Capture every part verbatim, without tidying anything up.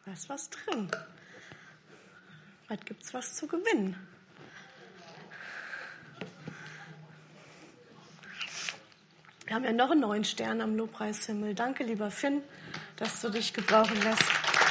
Da ist was drin. Vielleicht gibt es was zu gewinnen. Wir haben ja noch einen neuen Stern am Lobpreishimmel. Danke, lieber Finn, dass du dich gebrauchen lässt.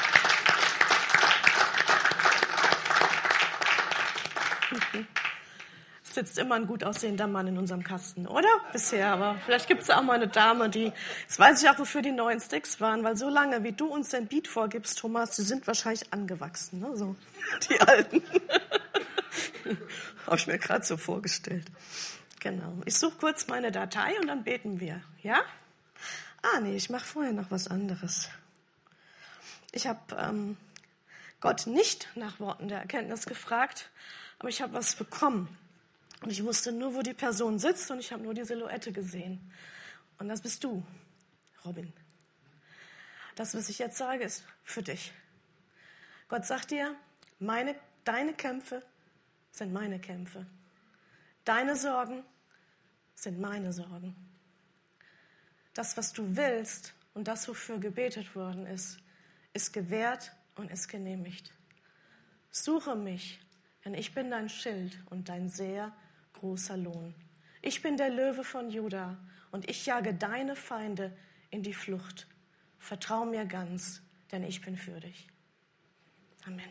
Es sitzt immer ein gut aussehender Mann in unserem Kasten, oder? Bisher, aber vielleicht gibt es auch mal eine Dame, die... Jetzt weiß ich auch, wofür die neuen Sticks waren, weil so lange, wie du uns den Beat vorgibst, Thomas, die sind wahrscheinlich angewachsen, ne? So, die alten. Habe ich mir gerade so vorgestellt. Genau. Ich suche kurz meine Datei und dann beten wir. Ja? Ah, nee, ich mache vorher noch was anderes. Ich habe ähm, Gott nicht nach Worten der Erkenntnis gefragt, aber ich habe was bekommen. Und ich wusste nur, wo die Person sitzt und ich habe nur die Silhouette gesehen. Und das bist du, Robin. Das, was ich jetzt sage, ist für dich. Gott sagt dir, meine, deine Kämpfe sind meine Kämpfe. Deine Sorgen sind meine Sorgen. Das, was du willst und das, wofür gebetet worden ist, ist gewährt und ist genehmigt. Suche mich, denn ich bin dein Schild und dein sehr großer Lohn. Ich bin der Löwe von Juda und ich jage deine Feinde in die Flucht. Vertrau mir ganz, denn ich bin für dich. Amen.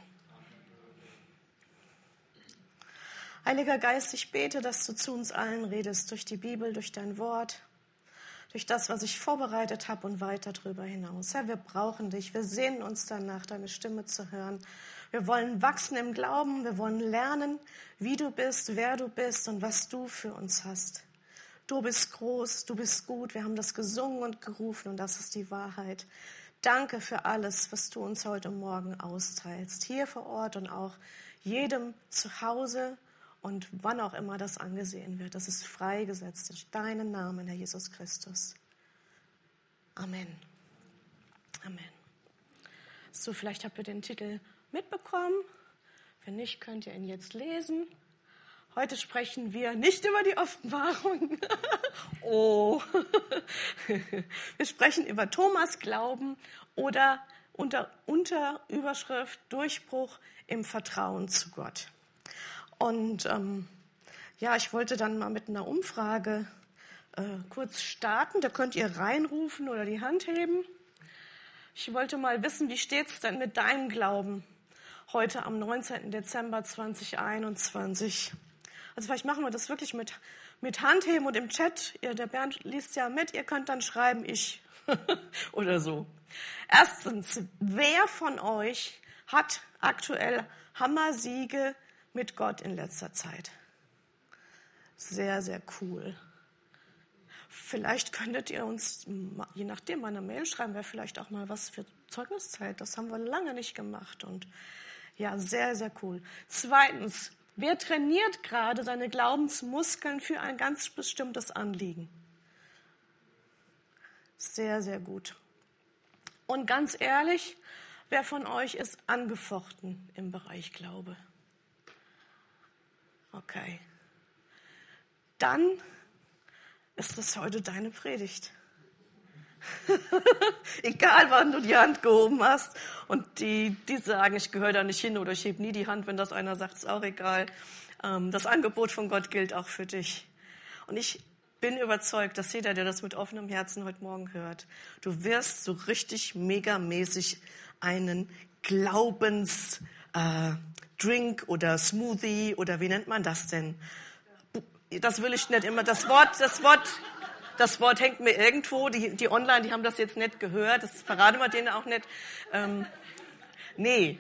Heiliger Geist, ich bete, dass du zu uns allen redest, durch die Bibel, durch dein Wort, durch das, was ich vorbereitet habe und weiter darüber hinaus. Herr, wir brauchen dich, wir sehnen uns danach, deine Stimme zu hören. Wir wollen wachsen im Glauben, wir wollen lernen, wie du bist, wer du bist und was du für uns hast. Du bist groß, du bist gut, wir haben das gesungen und gerufen und das ist die Wahrheit. Danke für alles, was du uns heute Morgen austeilst, hier vor Ort und auch jedem zu Hause, und wann auch immer das angesehen wird, das ist freigesetzt in deinen Namen, Herr Jesus Christus. Amen. Amen. So, vielleicht habt ihr den Titel mitbekommen. Wenn nicht, könnt ihr ihn jetzt lesen. Heute sprechen wir nicht über die Offenbarung. Oh. Wir sprechen über Thomas Glauben oder unter, unter Überschrift Durchbruch im Vertrauen zu Gott. Und ähm, ja, ich wollte dann mal mit einer Umfrage äh, kurz starten. Da könnt ihr reinrufen oder die Hand heben. Ich wollte mal wissen, wie steht es denn mit deinem Glauben heute am neunzehnten Dezember zweitausendeinundzwanzig? Also vielleicht machen wir das wirklich mit, mit Handheben und im Chat. Ihr, der Bernd liest ja mit, ihr könnt dann schreiben, ich oder so. Erstens, wer von euch hat aktuell Hammersiege mit Gott in letzter Zeit? Sehr, sehr cool. Vielleicht könntet ihr uns, je nachdem, mal eine Mail schreiben, wäre vielleicht auch mal was für Zeugniszeit. Das haben wir lange nicht gemacht. Und ja, sehr, sehr cool. Zweitens, wer trainiert gerade seine Glaubensmuskeln für ein ganz bestimmtes Anliegen? Sehr, sehr gut. Und ganz ehrlich, wer von euch ist angefochten im Bereich Glaube? Okay. Dann ist das heute deine Predigt. Egal, wann du die Hand gehoben hast. Und die, die sagen, ich gehöre da nicht hin oder ich hebe nie die Hand, wenn das einer sagt, ist auch egal. Das Angebot von Gott gilt auch für dich. Und ich bin überzeugt, dass jeder, der das mit offenem Herzen heute Morgen hört, du wirst so richtig megamäßig einen Glaubens... Äh, Drink oder Smoothie oder wie nennt man das denn? Das will ich nicht immer. Das Wort, das Wort, das Wort hängt mir irgendwo. Die, die online, die haben das jetzt nicht gehört. Das verraten wir denen auch nicht. Ähm, nee.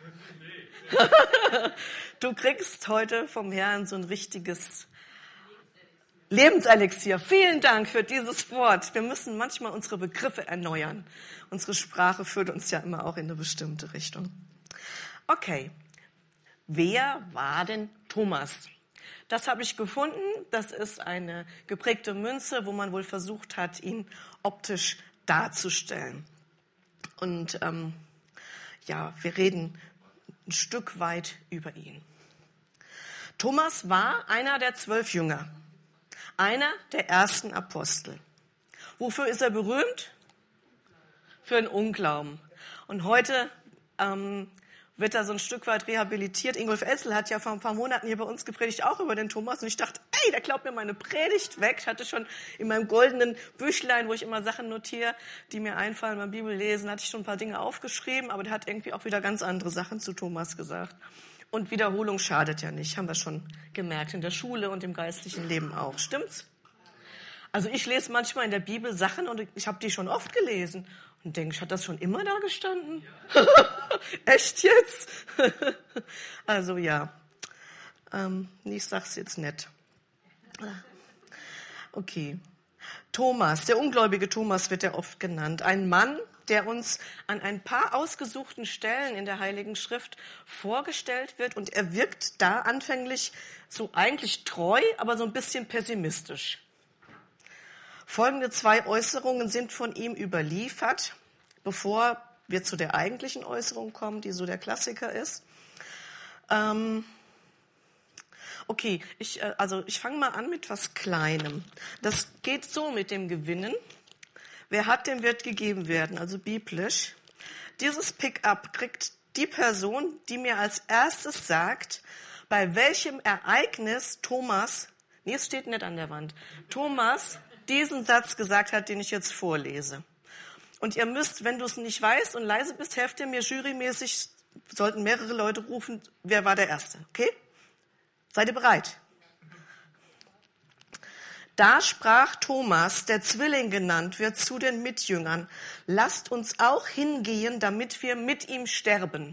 Du kriegst heute vom Herrn so ein richtiges Lebenselixier. Vielen Dank für dieses Wort. Wir müssen manchmal unsere Begriffe erneuern. Unsere Sprache führt uns ja immer auch in eine bestimmte Richtung. Okay. Wer war denn Thomas? Das habe ich gefunden. Das ist eine geprägte Münze, wo man wohl versucht hat, ihn optisch darzustellen. Und ähm, ja, wir reden ein Stück weit über ihn. Thomas war einer der zwölf Jünger, einer der ersten Apostel. Wofür ist er berühmt? Für den Unglauben. Und heute ähm, wird da so ein Stück weit rehabilitiert. Ingolf Elzel hat ja vor ein paar Monaten hier bei uns gepredigt, auch über den Thomas. Und ich dachte, ey, der klaut mir meine Predigt weg. Ich hatte schon in meinem goldenen Büchlein, wo ich immer Sachen notiere, die mir einfallen beim Bibellesen, hatte ich schon ein paar Dinge aufgeschrieben. Aber der hat irgendwie auch wieder ganz andere Sachen zu Thomas gesagt. Und Wiederholung schadet ja nicht, haben wir schon gemerkt, in der Schule und im geistlichen Leben auch. Stimmt's? Also ich lese manchmal in der Bibel Sachen und ich habe die schon oft gelesen. Und denke ich, hat das schon immer da gestanden? Ja. Echt jetzt? Also ja, ähm, ich sag's jetzt nicht. Okay. Thomas, der ungläubige Thomas wird ja oft genannt. Ein Mann, der uns an ein paar ausgesuchten Stellen in der Heiligen Schrift vorgestellt wird. Und er wirkt da anfänglich so eigentlich treu, aber so ein bisschen pessimistisch. Folgende zwei Äußerungen sind von ihm überliefert, bevor wir zu der eigentlichen Äußerung kommen, die so der Klassiker ist. Ähm okay, ich, also ich fange mal an mit was Kleinem. Das geht so mit dem Gewinnen. Wer hat, dem wird gegeben werden, also biblisch. Dieses Pick-up kriegt die Person, die mir als erstes sagt, bei welchem Ereignis Thomas, nee, es steht nicht an der Wand, Thomas diesen Satz gesagt hat, den ich jetzt vorlese. Und ihr müsst, wenn du es nicht weißt und leise bist, helft ihr mir jurymäßig, sollten mehrere Leute rufen, wer war der Erste, okay? Seid ihr bereit? Da sprach Thomas, der Zwilling genannt wird, zu den Mitjüngern, lasst uns auch hingehen, damit wir mit ihm sterben.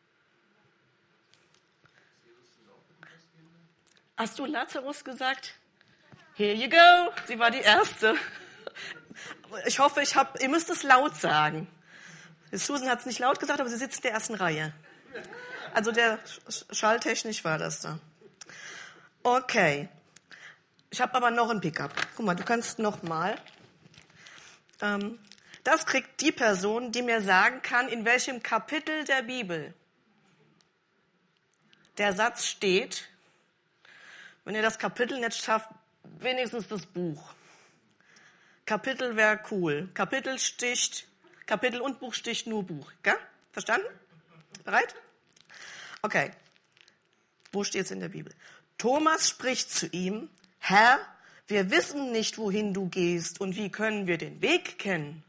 Hast du Lazarus gesagt? Here you go. Sie war die Erste. Ich hoffe, ich hab, ihr müsst es laut sagen. Susan hat es nicht laut gesagt, aber sie sitzt in der ersten Reihe. Also der schalltechnisch war das da. Okay. Ich habe aber noch ein Pickup. Guck mal, du kannst noch mal. Ähm, das kriegt die Person, die mir sagen kann, in welchem Kapitel der Bibel der Satz steht. Wenn ihr das Kapitel nicht schafft, wenigstens das Buch. Kapitel wäre cool. Kapitel sticht, Kapitel und Buch sticht nur Buch. Gell? Verstanden? Bereit? Okay. Wo steht es in der Bibel? Thomas spricht zu ihm, Herr, wir wissen nicht, wohin du gehst und wie können wir den Weg kennen?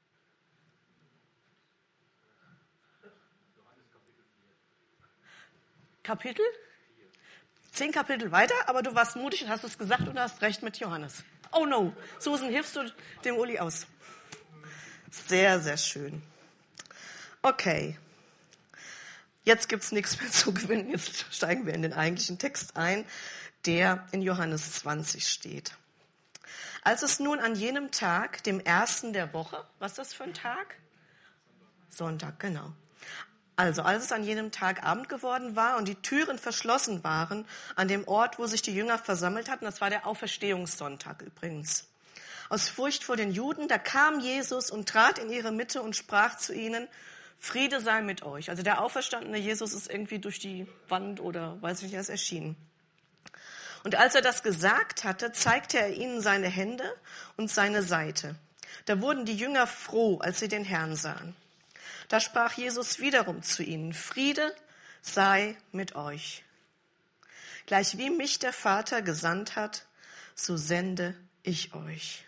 Kapitel? Zehn Kapitel weiter, aber du warst mutig und hast es gesagt und hast recht mit Johannes. Oh no, Susan, hilfst du dem Uli aus? Sehr, sehr schön. Okay, jetzt gibt es nichts mehr zu gewinnen. Jetzt steigen wir in den eigentlichen Text ein, der in Johannes zwanzig steht. Als es nun an jenem Tag, dem ersten der Woche, was ist das für ein Tag? Sonntag, genau. Also, als es an jenem Tag Abend geworden war und die Türen verschlossen waren an dem Ort, wo sich die Jünger versammelt hatten, das war der Auferstehungssonntag übrigens, aus Furcht vor den Juden, da kam Jesus und trat in ihre Mitte und sprach zu ihnen, Friede sei mit euch. Also der auferstandene Jesus ist irgendwie durch die Wand oder weiß ich nicht, er ist erschienen. Und als er das gesagt hatte, zeigte er ihnen seine Hände und seine Seite. Da wurden die Jünger froh, als sie den Herrn sahen. Da sprach Jesus wiederum zu ihnen, Friede sei mit euch. Gleich wie mich der Vater gesandt hat, so sende ich euch.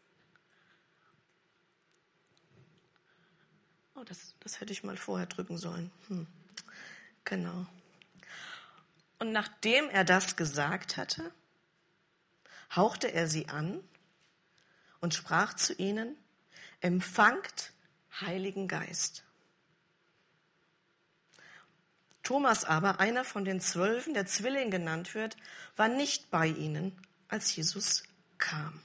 Oh, das, das hätte ich mal vorher drücken sollen. Hm. Genau. Und nachdem er das gesagt hatte, hauchte er sie an und sprach zu ihnen, empfangt Heiligen Geist. Thomas aber, einer von den Zwölfen, der Zwilling genannt wird, war nicht bei ihnen, als Jesus kam.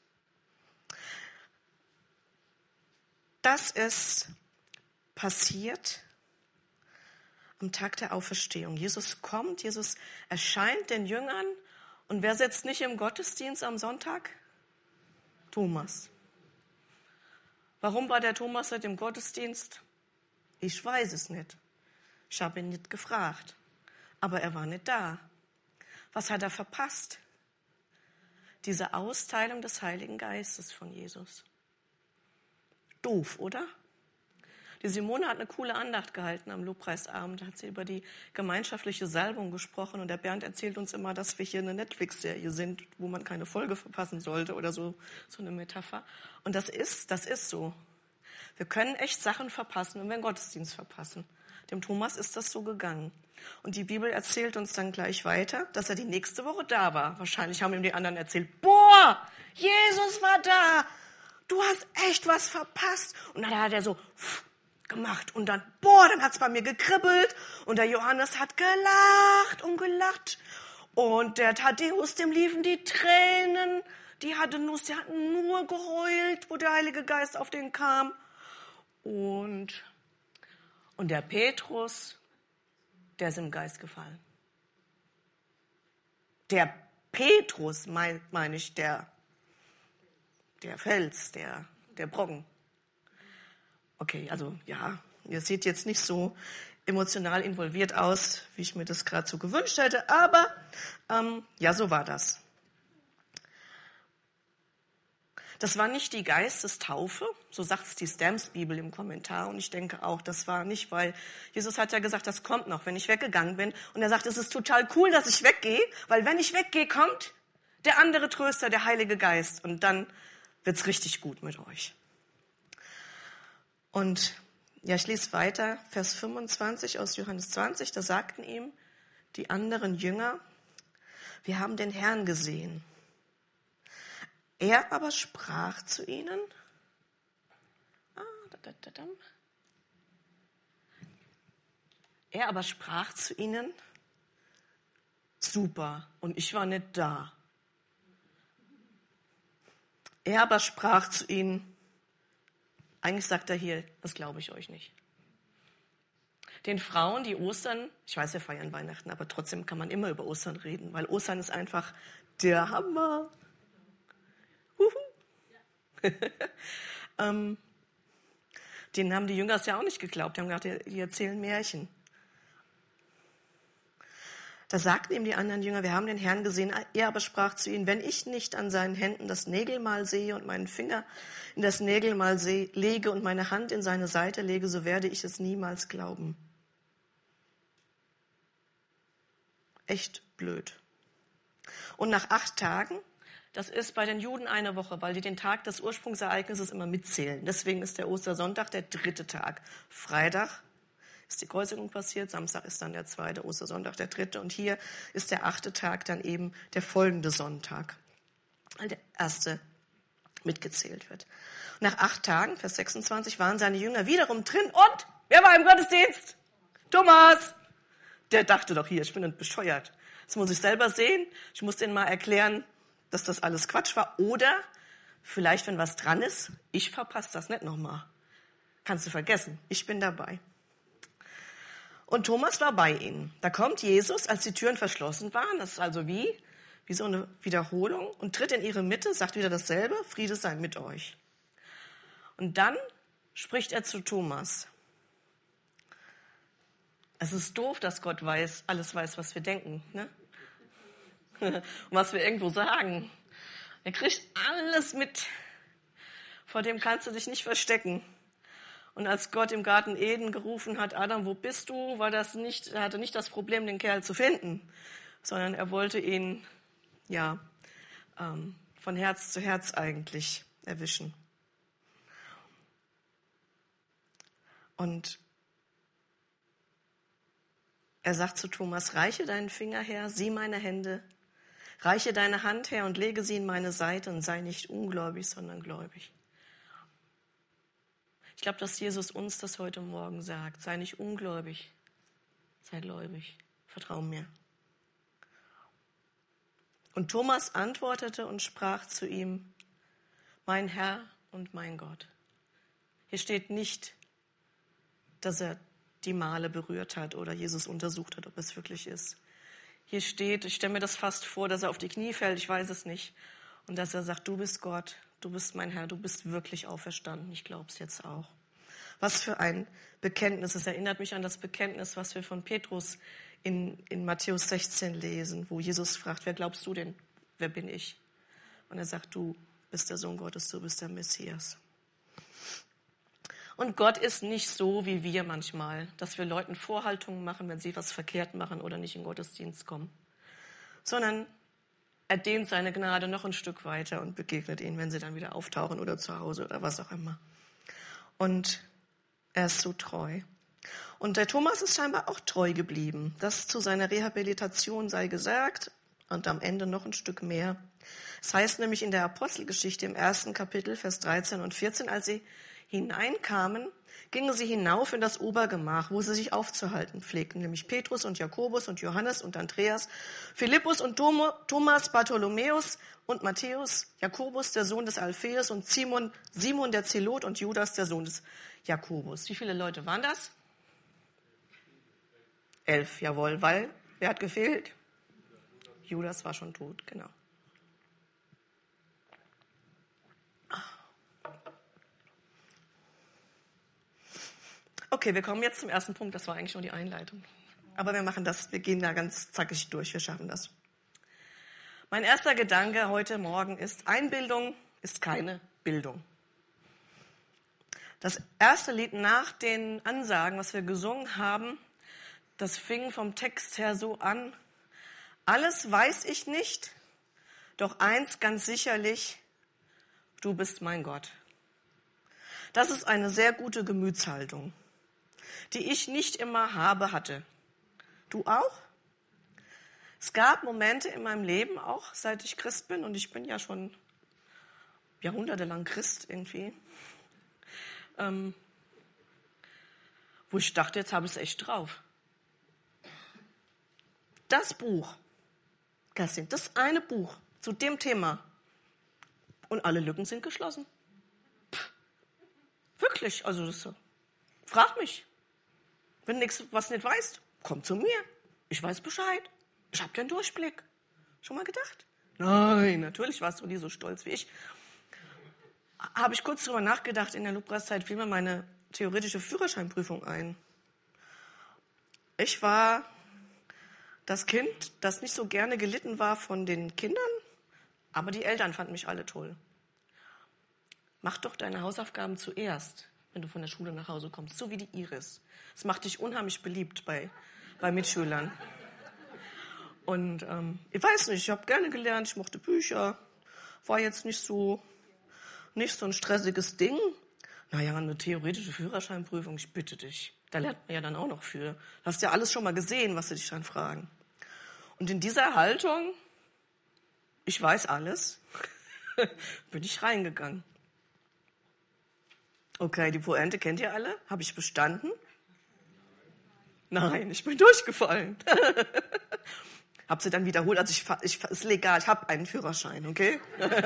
Das ist passiert am Tag der Auferstehung. Jesus kommt, Jesus erscheint den Jüngern. Und wer sitzt nicht im Gottesdienst am Sonntag? Thomas. Warum war der Thomas nicht im Gottesdienst? Ich weiß es nicht. Ich habe ihn nicht gefragt. Aber er war nicht da. Was hat er verpasst? Diese Austeilung des Heiligen Geistes von Jesus. Doof, oder? Die Simone hat eine coole Andacht gehalten am Lobpreisabend. Da hat sie über die gemeinschaftliche Salbung gesprochen. Und der Bernd erzählt uns immer, dass wir hier eine Netflix-Serie sind, wo man keine Folge verpassen sollte oder so, so eine Metapher. Und das ist, das ist so. Wir können echt Sachen verpassen und wir einen Gottesdienst verpassen. Dem Thomas ist das so gegangen. Und die Bibel erzählt uns dann gleich weiter, dass er die nächste Woche da war. Wahrscheinlich haben ihm die anderen erzählt, boah, Jesus war da. Du hast echt was verpasst. Und dann hat er so gemacht. Und dann, boah, dann hat es bei mir gekribbelt. Und der Johannes hat gelacht und gelacht. Und der Thaddäus, dem liefen die Tränen. Die hatte nur, die hatten nur geheult, wo der Heilige Geist auf den kam. Und, und der Petrus, der ist im Geist gefallen. Der Petrus, meine mein ich, der, der Fels, der, der Brocken. Okay, also ja, ihr seht jetzt nicht so emotional involviert aus, wie ich mir das gerade so gewünscht hätte, aber ähm, ja, so war das. Das war nicht die Geistestaufe, so sagt es die Stamps-Bibel im Kommentar. Und ich denke auch, das war nicht, weil Jesus hat ja gesagt, das kommt noch, wenn ich weggegangen bin. Und er sagt, es ist total cool, dass ich weggehe, weil wenn ich weggehe, kommt der andere Tröster, der Heilige Geist. Und dann wird's richtig gut mit euch. Und ja, ich lese weiter, Vers fünfundzwanzig aus Johannes zwanzig, da sagten ihm die anderen Jünger, wir haben den Herrn gesehen. Er aber sprach zu ihnen, ah, da, da, da, da. er aber sprach zu ihnen, super, und ich war nicht da. Er aber sprach zu ihnen, eigentlich sagt er hier, das glaube ich euch nicht. Den Frauen, die Ostern, ich weiß, wir feiern Weihnachten, aber trotzdem kann man immer über Ostern reden, weil Ostern ist einfach der Hammer. ähm, denen haben die Jünger es ja auch nicht geglaubt. Die haben gedacht, die erzählen Märchen. Da sagten ihm die anderen Jünger, wir haben den Herrn gesehen. Er aber sprach zu ihnen, wenn ich nicht an seinen Händen das Nägelmal sehe und meinen Finger in das Nägelmal sehe, lege und meine Hand in seine Seite lege, so werde ich es niemals glauben. Echt blöd. Und nach acht Tagen, das ist bei den Juden eine Woche, weil die den Tag des Ursprungsereignisses immer mitzählen. Deswegen ist der Ostersonntag der dritte Tag. Freitag ist die Kreuzigung passiert, Samstag ist dann der zweite, Ostersonntag der dritte. Und hier ist der achte Tag dann eben der folgende Sonntag, weil der erste mitgezählt wird. Und nach acht Tagen, Vers sechsundzwanzig, waren seine Jünger wiederum drin. Und wer war im Gottesdienst? Thomas! Der dachte doch hier, ich bin nicht bescheuert. Das muss ich selber sehen. Ich muss denen mal erklären, dass das alles Quatsch war. Oder vielleicht, wenn was dran ist, ich verpasse das nicht nochmal. Kannst du vergessen, ich bin dabei. Und Thomas war bei ihnen. Da kommt Jesus, als die Türen verschlossen waren. Das ist also wie, wie so eine Wiederholung. Und tritt in ihre Mitte, sagt wieder dasselbe, Friede sei mit euch. Und dann spricht er zu Thomas. Es ist doof, dass Gott weiß, alles weiß, was wir denken, ne? Und was wir irgendwo sagen. Er kriegt alles mit. Vor dem kannst du dich nicht verstecken. Und als Gott im Garten Eden gerufen hat, Adam, wo bist du, war das nicht, er hatte nicht das Problem, den Kerl zu finden, sondern er wollte ihn, ja, ähm, von Herz zu Herz eigentlich erwischen. Und er sagt zu Thomas, reiche deinen Finger her, sieh meine Hände, reiche deine Hand her und lege sie in meine Seite und sei nicht ungläubig, sondern gläubig. Ich glaube, dass Jesus uns das heute Morgen sagt. Sei nicht ungläubig, sei gläubig, vertrau mir. Und Thomas antwortete und sprach zu ihm, mein Herr und mein Gott. Hier steht nicht, dass er die Male berührt hat oder Jesus untersucht hat, ob es wirklich ist. Hier steht, ich stelle mir das fast vor, dass er auf die Knie fällt, ich weiß es nicht. Und dass er sagt, du bist Gott, du bist mein Herr, du bist wirklich auferstanden. Ich glaube es jetzt auch. Was für ein Bekenntnis. Es erinnert mich an das Bekenntnis, was wir von Petrus in, in Matthäus sechzehn lesen, wo Jesus fragt, wer glaubst du denn? Wer bin ich? Und er sagt, du bist der Sohn Gottes, du bist der Messias. Und Gott ist nicht so wie wir manchmal, dass wir Leuten Vorhaltungen machen, wenn sie was verkehrt machen oder nicht in den Gottesdienst kommen. Sondern er dehnt seine Gnade noch ein Stück weiter und begegnet ihnen, wenn sie dann wieder auftauchen oder zu Hause oder was auch immer. Und er ist so treu. Und der Thomas ist scheinbar auch treu geblieben. Das zu seiner Rehabilitation sei gesagt und am Ende noch ein Stück mehr. Es heißt nämlich in der Apostelgeschichte im ersten Kapitel, Vers dreizehn und vierzehn, als sie hineinkamen, gingen sie hinauf in das Obergemach, wo sie sich aufzuhalten pflegten, nämlich Petrus und Jakobus und Johannes und Andreas, Philippus und Thomas, Bartholomäus und Matthäus, Jakobus, der Sohn des Alpheus, und Simon, Simon der Zelot und Judas, der Sohn des Jakobus. Wie viele Leute waren das? Elf, jawohl, weil, wer hat gefehlt? Judas war schon tot, genau. Okay, wir kommen jetzt zum ersten Punkt. Das war eigentlich nur die Einleitung. Aber wir machen das, wir gehen da ganz zackig durch, wir schaffen das. Mein erster Gedanke heute Morgen ist, Einbildung ist keine Bildung. Das erste Lied nach den Ansagen, was wir gesungen haben, das fing vom Text her so an: Alles weiß ich nicht, doch eins ganz sicherlich, du bist mein Gott. Das ist eine sehr gute Gemütshaltung, die ich nicht immer habe, hatte. Du auch? Es gab Momente in meinem Leben, auch seit ich Christ bin, und ich bin ja schon jahrhundertelang Christ irgendwie, ähm, wo ich dachte, jetzt habe ich es echt drauf. Das Buch, Kerstin, das eine Buch zu dem Thema, und alle Lücken sind geschlossen. Pff, wirklich, also das so. Frag mich. Wenn du nichts, was nicht weißt, komm zu mir. Ich weiß Bescheid. Ich habe den Durchblick. Schon mal gedacht? Nein, natürlich warst du nie so stolz wie ich. Habe ich kurz drüber nachgedacht, in der Lobpreiszeit fiel mir meine theoretische Führerscheinprüfung ein. Ich war das Kind, das nicht so gerne gelitten war von den Kindern, aber die Eltern fanden mich alle toll. Mach doch deine Hausaufgaben zuerst, wenn du von der Schule nach Hause kommst, so wie die Iris. Das macht dich unheimlich beliebt bei, bei Mitschülern. Und ähm, ich weiß nicht, ich habe gerne gelernt, ich mochte Bücher, war jetzt nicht so, nicht so ein stressiges Ding. Naja, eine theoretische Führerscheinprüfung, ich bitte dich, da lernt man ja dann auch noch für. Du hast ja alles schon mal gesehen, was sie dich dann fragen. Und in dieser Haltung, ich weiß alles, bin ich reingegangen. Okay, die Pointe kennt ihr alle? Habe ich bestanden? Nein, ich bin durchgefallen. Hab sie dann wiederholt, also ich, ich ist legal, ich habe einen Führerschein, okay?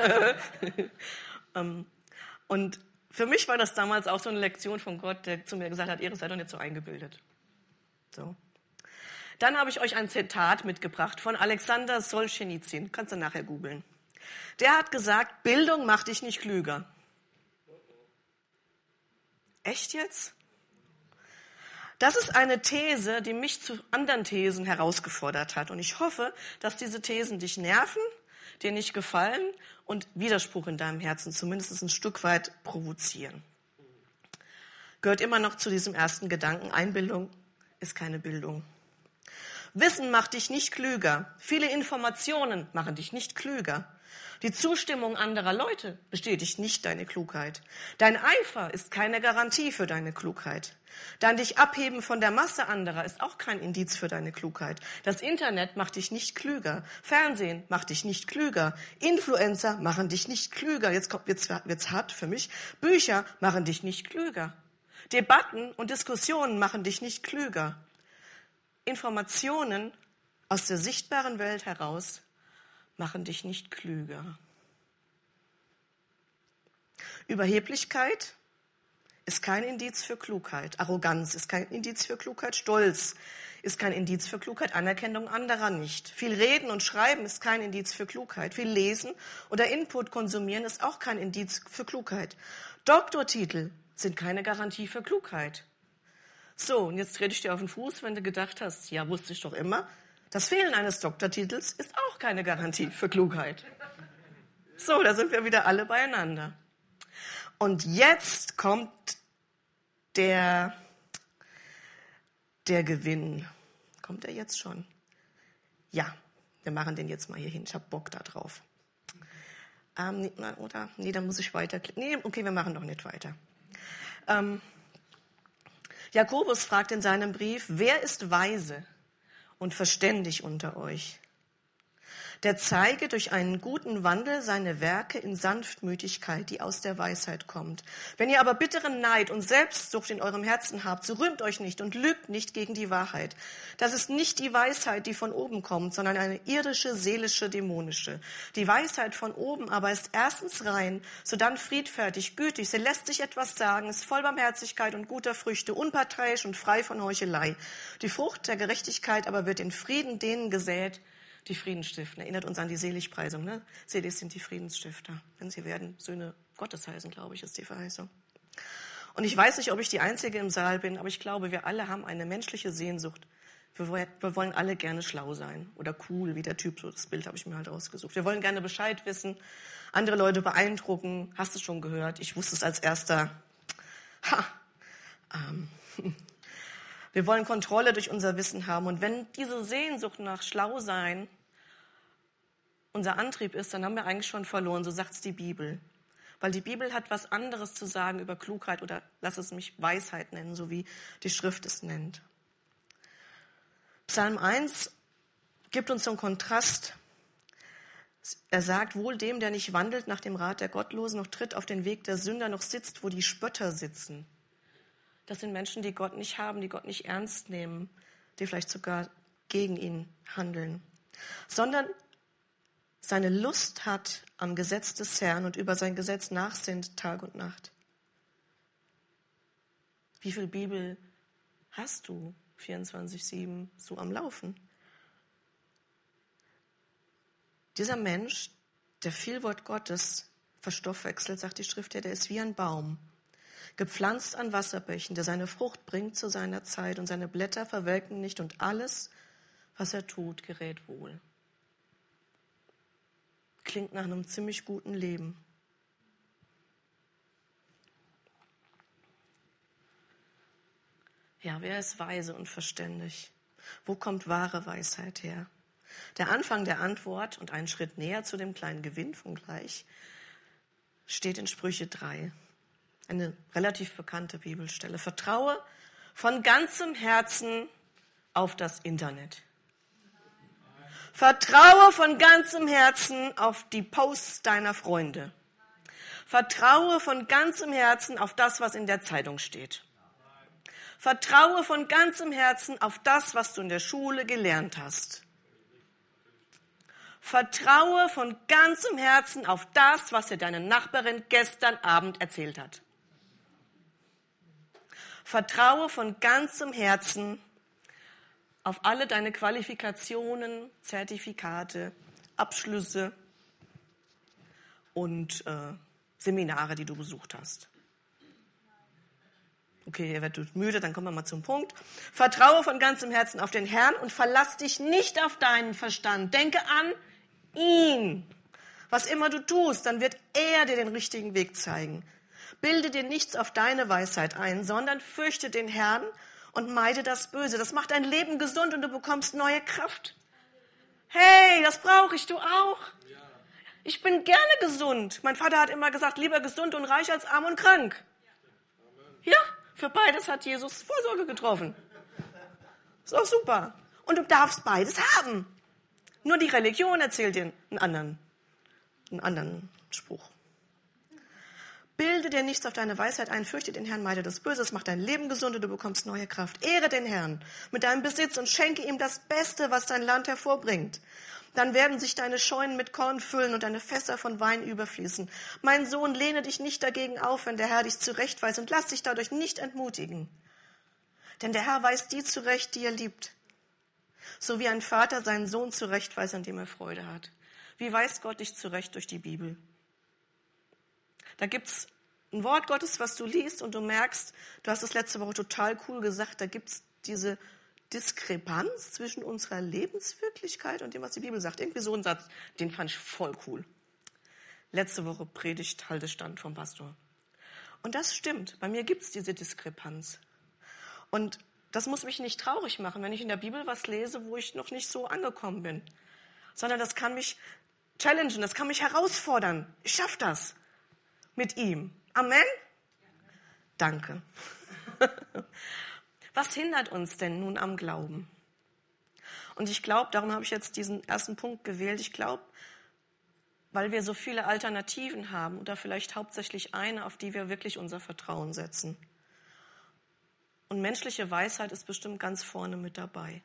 um, und für mich war das damals auch so eine Lektion von Gott, der zu mir gesagt hat, ihr seid doch nicht so eingebildet. So. Dann habe ich euch ein Zitat mitgebracht von Alexander Solschenizyn, kannst du nachher googeln. Der hat gesagt, Bildung macht dich nicht klüger. Echt jetzt? Das ist eine These, die mich zu anderen Thesen herausgefordert hat. Und ich hoffe, dass diese Thesen dich nerven, dir nicht gefallen und Widerspruch in deinem Herzen zumindest ein Stück weit provozieren. Gehört immer noch zu diesem ersten Gedanken, Einbildung ist keine Bildung. Wissen macht dich nicht klüger. Viele Informationen machen dich nicht klüger. Die Zustimmung anderer Leute bestätigt nicht deine Klugheit. Dein Eifer ist keine Garantie für deine Klugheit. Dein dich abheben von der Masse anderer ist auch kein Indiz für deine Klugheit. Das Internet macht dich nicht klüger. Fernsehen macht dich nicht klüger. Influencer machen dich nicht klüger. Jetzt wird's, wird's hart für mich. Bücher machen dich nicht klüger. Debatten und Diskussionen machen dich nicht klüger. Informationen aus der sichtbaren Welt heraus machen dich nicht klüger. Überheblichkeit ist kein Indiz für Klugheit. Arroganz ist kein Indiz für Klugheit. Stolz ist kein Indiz für Klugheit. Anerkennung anderer nicht. Viel Reden und Schreiben ist kein Indiz für Klugheit. Viel Lesen oder Input konsumieren ist auch kein Indiz für Klugheit. Doktortitel sind keine Garantie für Klugheit. So, und jetzt trete ich dir auf den Fuß, wenn du gedacht hast, ja, wusste ich doch immer, das Fehlen eines Doktortitels ist auch keine Garantie für Klugheit. So, da sind wir wieder alle beieinander. Und jetzt kommt der, der Gewinn. Kommt er jetzt schon? Ja, wir machen den jetzt mal hier hin. Ich habe Bock da drauf. Ähm, oder? Nee, dann muss ich weiterklicken. Nee, okay, wir machen doch nicht weiter. Ähm, Jakobus fragt in seinem Brief, wer ist weise und verständig unter euch? Der zeige durch einen guten Wandel seine Werke in Sanftmütigkeit, die aus der Weisheit kommt. Wenn ihr aber bitteren Neid und Selbstsucht in eurem Herzen habt, so rühmt euch nicht und lügt nicht gegen die Wahrheit. Das ist nicht die Weisheit, die von oben kommt, sondern eine irdische, seelische, dämonische. Die Weisheit von oben aber ist erstens rein, sodann friedfertig, gütig, sie lässt sich etwas sagen, ist voll Barmherzigkeit und guter Früchte, unparteiisch und frei von Heuchelei. Die Frucht der Gerechtigkeit aber wird in Frieden denen gesät, die Frieden stiften. Erinnert uns an die Seligpreisung. Ne? Selig sind die Friedensstifter, denn sie werden Söhne Gottes heißen, glaube ich, ist die Verheißung. Und ich weiß nicht, ob ich die Einzige im Saal bin, aber ich glaube, wir alle haben eine menschliche Sehnsucht. Wir wollen alle gerne schlau sein oder cool, wie der Typ, so das Bild habe ich mir halt ausgesucht. Wir wollen gerne Bescheid wissen, andere Leute beeindrucken. Hast du schon gehört? Ich wusste es als erster. Ha! Ähm. Wir wollen Kontrolle durch unser Wissen haben. Und wenn diese Sehnsucht nach Schlausein unser Antrieb ist, dann haben wir eigentlich schon verloren. So sagt es die Bibel. Weil die Bibel hat was anderes zu sagen über Klugheit oder lass es mich Weisheit nennen, so wie die Schrift es nennt. Psalm eins gibt uns so einen Kontrast. Er sagt, wohl dem, der nicht wandelt nach dem Rat der Gottlosen, noch tritt auf den Weg der Sünder, noch sitzt, wo die Spötter sitzen. Das sind Menschen, die Gott nicht haben, die Gott nicht ernst nehmen, die vielleicht sogar gegen ihn handeln. Sondern seine Lust hat am Gesetz des Herrn und über sein Gesetz nachsinnt Tag und Nacht. Wie viel Bibel hast du vierundzwanzig sieben so am Laufen? Dieser Mensch, der viel Wort Gottes verstoffwechselt, sagt die Schrift ja, der ist wie ein Baum, gepflanzt an Wasserbächen, der seine Frucht bringt zu seiner Zeit und seine Blätter verwelken nicht und alles, was er tut, gerät wohl. Klingt nach einem ziemlich guten Leben. Ja, wer ist weise und verständig? Wo kommt wahre Weisheit her? Der Anfang der Antwort und einen Schritt näher zu dem kleinen Gewinn von gleich steht in Sprüche drei. Eine relativ bekannte Bibelstelle. Vertraue von ganzem Herzen auf das Internet. Vertraue von ganzem Herzen auf die Posts deiner Freunde. Vertraue von ganzem Herzen auf das, was in der Zeitung steht. Vertraue von ganzem Herzen auf das, was du in der Schule gelernt hast. Vertraue von ganzem Herzen auf das, was dir deine Nachbarin gestern Abend erzählt hat. Vertraue von ganzem Herzen auf alle deine Qualifikationen, Zertifikate, Abschlüsse und äh, Seminare, die du besucht hast. Okay, ihr werdet müde, dann kommen wir mal zum Punkt. Vertraue von ganzem Herzen auf den Herrn und verlass dich nicht auf deinen Verstand. Denke an ihn. Was immer du tust, dann wird er dir den richtigen Weg zeigen. Bilde dir nichts auf deine Weisheit ein, sondern fürchte den Herrn und meide das Böse. Das macht dein Leben gesund und du bekommst neue Kraft. Hey, das brauche ich, du auch. Ich bin gerne gesund. Mein Vater hat immer gesagt, lieber gesund und reich als arm und krank. Ja, für beides hat Jesus Vorsorge getroffen. Ist auch super. Und du darfst beides haben. Nur die Religion erzählt dir einen anderen, einen anderen Spruch. Bilde dir nichts auf deine Weisheit ein, fürchte den Herrn, meide das Böse, es macht dein Leben gesund und du bekommst neue Kraft. Ehre den Herrn mit deinem Besitz und schenke ihm das Beste, was dein Land hervorbringt. Dann werden sich deine Scheunen mit Korn füllen und deine Fässer von Wein überfließen. Mein Sohn, lehne dich nicht dagegen auf, wenn der Herr dich zurechtweist und lass dich dadurch nicht entmutigen. Denn der Herr weist die zurecht, die er liebt. So wie ein Vater seinen Sohn zurechtweist, an dem er Freude hat. Wie weist Gott dich zurecht durch die Bibel? Da gibt's ein Wort Gottes, was du liest und du merkst, du hast es letzte Woche total cool gesagt, da gibt's diese Diskrepanz zwischen unserer Lebenswirklichkeit und dem, was die Bibel sagt. Irgendwie so ein Satz, den fand ich voll cool. Letzte Woche Predigt, Haltestand vom Pastor. Und das stimmt. Bei mir gibt es diese Diskrepanz. Und das muss mich nicht traurig machen, wenn ich in der Bibel was lese, wo ich noch nicht so angekommen bin. Sondern das kann mich challengen, das kann mich herausfordern. Ich schaffe das mit ihm. Amen? Danke. Was hindert uns denn nun am Glauben? Und ich glaube, darum habe ich jetzt diesen ersten Punkt gewählt, ich glaube, weil wir so viele Alternativen haben oder vielleicht hauptsächlich eine, auf die wir wirklich unser Vertrauen setzen. Und menschliche Weisheit ist bestimmt ganz vorne mit dabei.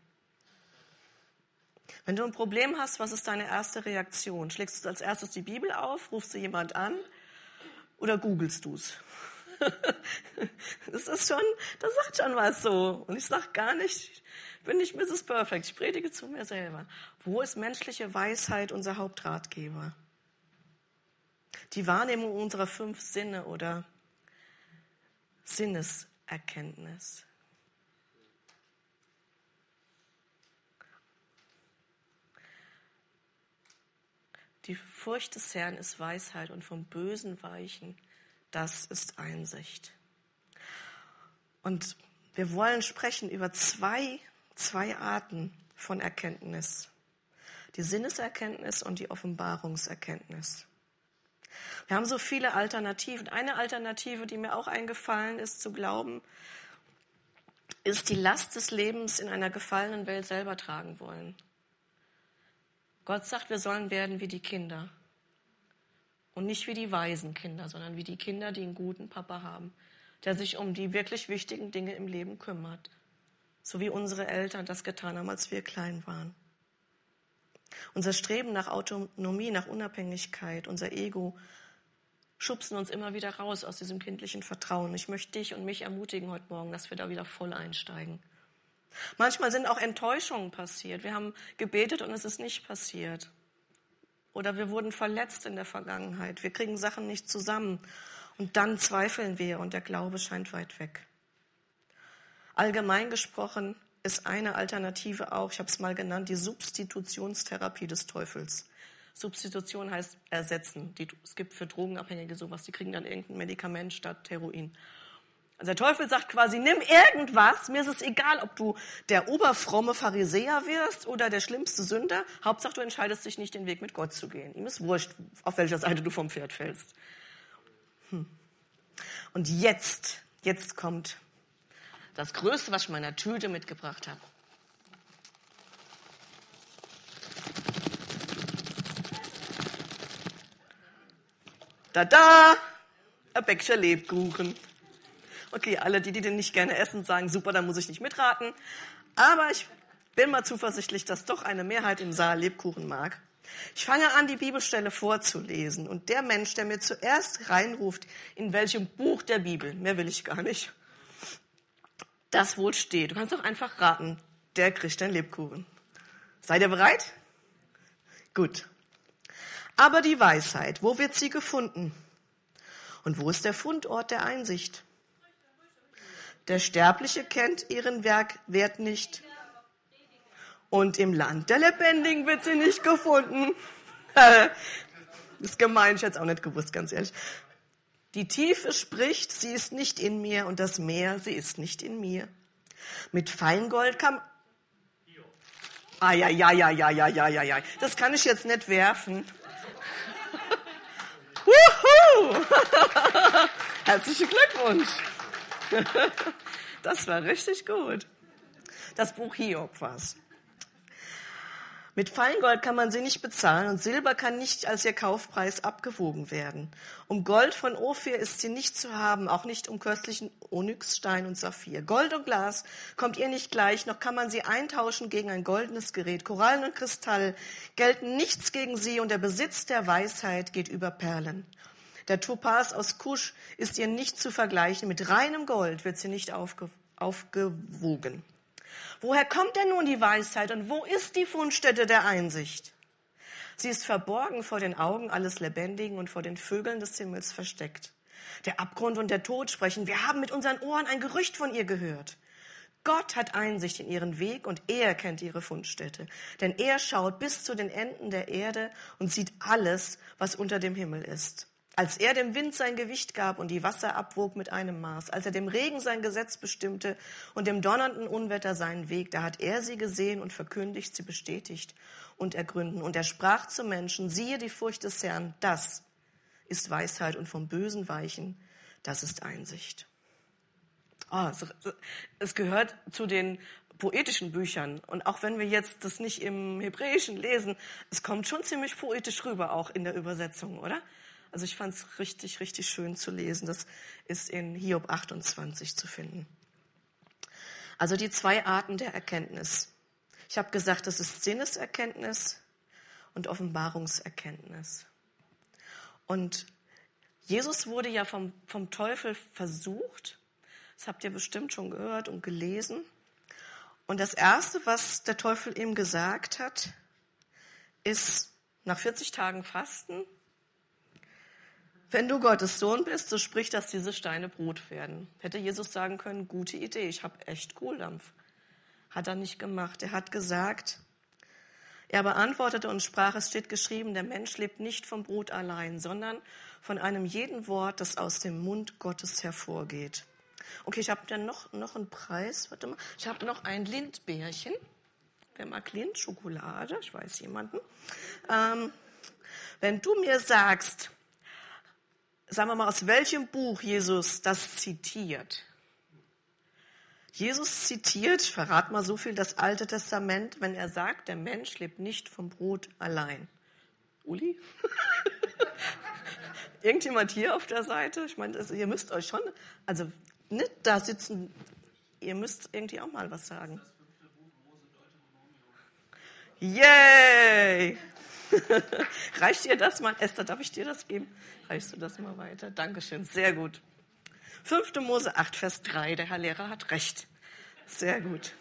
Wenn du ein Problem hast, was ist deine erste Reaktion? Schlägst du als erstes die Bibel auf, rufst du jemand an oder googelst du es? Das ist schon, das sagt schon was so. Und ich sage gar nicht, ich bin nicht Misses Perfect, ich predige zu mir selber. Wo ist menschliche Weisheit unser Hauptratgeber? Die Wahrnehmung unserer fünf Sinne oder Sinneserkenntnis. Die Furcht des Herrn ist Weisheit und vom Bösen weichen, das ist Einsicht. Und wir wollen sprechen über zwei, zwei Arten von Erkenntnis. Die Sinneserkenntnis und die Offenbarungserkenntnis. Wir haben so viele Alternativen. Eine Alternative, die mir auch eingefallen ist, zu glauben, ist die Last des Lebens in einer gefallenen Welt selber tragen wollen. Gott sagt, wir sollen werden wie die Kinder. Und nicht wie die weisen Kinder, sondern wie die Kinder, die einen guten Papa haben, der sich um die wirklich wichtigen Dinge im Leben kümmert. So wie unsere Eltern das getan haben, als wir klein waren. Unser Streben nach Autonomie, nach Unabhängigkeit, unser Ego schubsen uns immer wieder raus aus diesem kindlichen Vertrauen. Ich möchte dich und mich ermutigen heute Morgen, dass wir da wieder voll einsteigen. Manchmal sind auch Enttäuschungen passiert. Wir haben gebetet und es ist nicht passiert. Oder wir wurden verletzt in der Vergangenheit. Wir kriegen Sachen nicht zusammen. Und dann zweifeln wir und der Glaube scheint weit weg. Allgemein gesprochen ist eine Alternative auch, ich habe es mal genannt, die Substitutionstherapie des Teufels. Substitution heißt ersetzen. Die, es gibt für Drogenabhängige sowas, die kriegen dann irgendein Medikament statt Heroin. Also der Teufel sagt quasi, nimm irgendwas, mir ist es egal, ob du der oberfromme Pharisäer wirst oder der schlimmste Sünder. Hauptsache, du entscheidest dich nicht, den Weg mit Gott zu gehen. Ihm ist wurscht, auf welcher Seite du vom Pferd fällst. Hm. Und jetzt, jetzt kommt das Größte, was ich in meiner Tüte mitgebracht habe. Tada! Ein Päckchen Lebkuchen. Okay, alle, die, die den nicht gerne essen, sagen, super, da muss ich nicht mitraten. Aber ich bin mal zuversichtlich, dass doch eine Mehrheit im Saal Lebkuchen mag. Ich fange an, die Bibelstelle vorzulesen. Und der Mensch, der mir zuerst reinruft, in welchem Buch der Bibel, mehr will ich gar nicht, das wohl steht. Du kannst doch einfach raten, der kriegt den Lebkuchen. Seid ihr bereit? Gut. Aber die Weisheit, wo wird sie gefunden? Und wo ist der Fundort der Einsicht? Der Sterbliche kennt ihren Werkwert nicht. Und im Land der Lebendigen wird sie nicht gefunden. Das ist gemein, ich hätte es auch nicht gewusst, ganz ehrlich. Die Tiefe spricht, sie ist nicht in mir, und das Meer, sie ist nicht in mir. Mit Feingold kann... Ah, ja, ja, ja, ja, ja, ja, ja, ja. Das kann ich jetzt nicht werfen. Wuhu! Herzlichen Glückwunsch. Das war richtig gut. Das Buch Hiob war's. Mit Feingold kann man sie nicht bezahlen und Silber kann nicht als ihr Kaufpreis abgewogen werden. Um Gold von Ophir ist sie nicht zu haben, auch nicht um köstlichen Onyx, Stein und Saphir. Gold und Glas kommt ihr nicht gleich, noch kann man sie eintauschen gegen ein goldenes Gerät. Korallen und Kristall gelten nichts gegen sie und der Besitz der Weisheit geht über Perlen. Der Topas aus Kusch ist ihr nicht zu vergleichen. Mit reinem Gold wird sie nicht aufge- aufgewogen. Woher kommt denn nun die Weisheit und wo ist die Fundstätte der Einsicht? Sie ist verborgen vor den Augen alles Lebendigen und vor den Vögeln des Himmels versteckt. Der Abgrund und der Tod sprechen, wir haben mit unseren Ohren ein Gerücht von ihr gehört. Gott hat Einsicht in ihren Weg und er kennt ihre Fundstätte. Denn er schaut bis zu den Enden der Erde und sieht alles, was unter dem Himmel ist. Als er dem Wind sein Gewicht gab und die Wasser abwog mit einem Maß, als er dem Regen sein Gesetz bestimmte und dem donnernden Unwetter seinen Weg, da hat er sie gesehen und verkündigt, sie bestätigt und ergründen. Und er sprach zu Menschen, siehe die Furcht des Herrn, das ist Weisheit und vom Bösen weichen, das ist Einsicht. Oh, es, es gehört zu den poetischen Büchern. Und auch wenn wir jetzt das nicht im Hebräischen lesen, es kommt schon ziemlich poetisch rüber, auch in der Übersetzung, oder? Also ich fand es richtig, richtig schön zu lesen. Das ist in Hiob achtundzwanzig zu finden. Also die zwei Arten der Erkenntnis. Ich habe gesagt, das ist Sinneserkenntnis und Offenbarungserkenntnis. Und Jesus wurde ja vom, vom Teufel versucht. Das habt ihr bestimmt schon gehört und gelesen. Und das Erste, was der Teufel ihm gesagt hat, ist nach vierzig Tagen Fasten, wenn du Gottes Sohn bist, so sprich, dass diese Steine Brot werden. Hätte Jesus sagen können, gute Idee, ich habe echt Kohldampf. Hat er nicht gemacht. Er hat gesagt, er beantwortete und sprach, es steht geschrieben, der Mensch lebt nicht vom Brot allein, sondern von einem jeden Wort, das aus dem Mund Gottes hervorgeht. Okay, ich habe dann noch, noch einen Preis. Warte mal, ich habe noch ein Lindbärchen. Wer mag Lind? Schokolade? Ich weiß jemanden. Ähm, wenn du mir sagst, sagen wir mal, aus welchem Buch Jesus das zitiert. Jesus zitiert, verrat mal so viel, das Alte Testament, wenn er sagt, der Mensch lebt nicht vom Brot allein. Uli? Irgendjemand hier auf der Seite? Ich meine, also ihr müsst euch schon, also nicht da sitzen, ihr müsst irgendwie auch mal was sagen. Yay! Reicht dir das mal? Esther, darf ich dir das geben? Reichst du das mal weiter? Dankeschön, sehr gut. fünfte Mose acht, Vers drei, der Herr Lehrer hat recht. Sehr gut.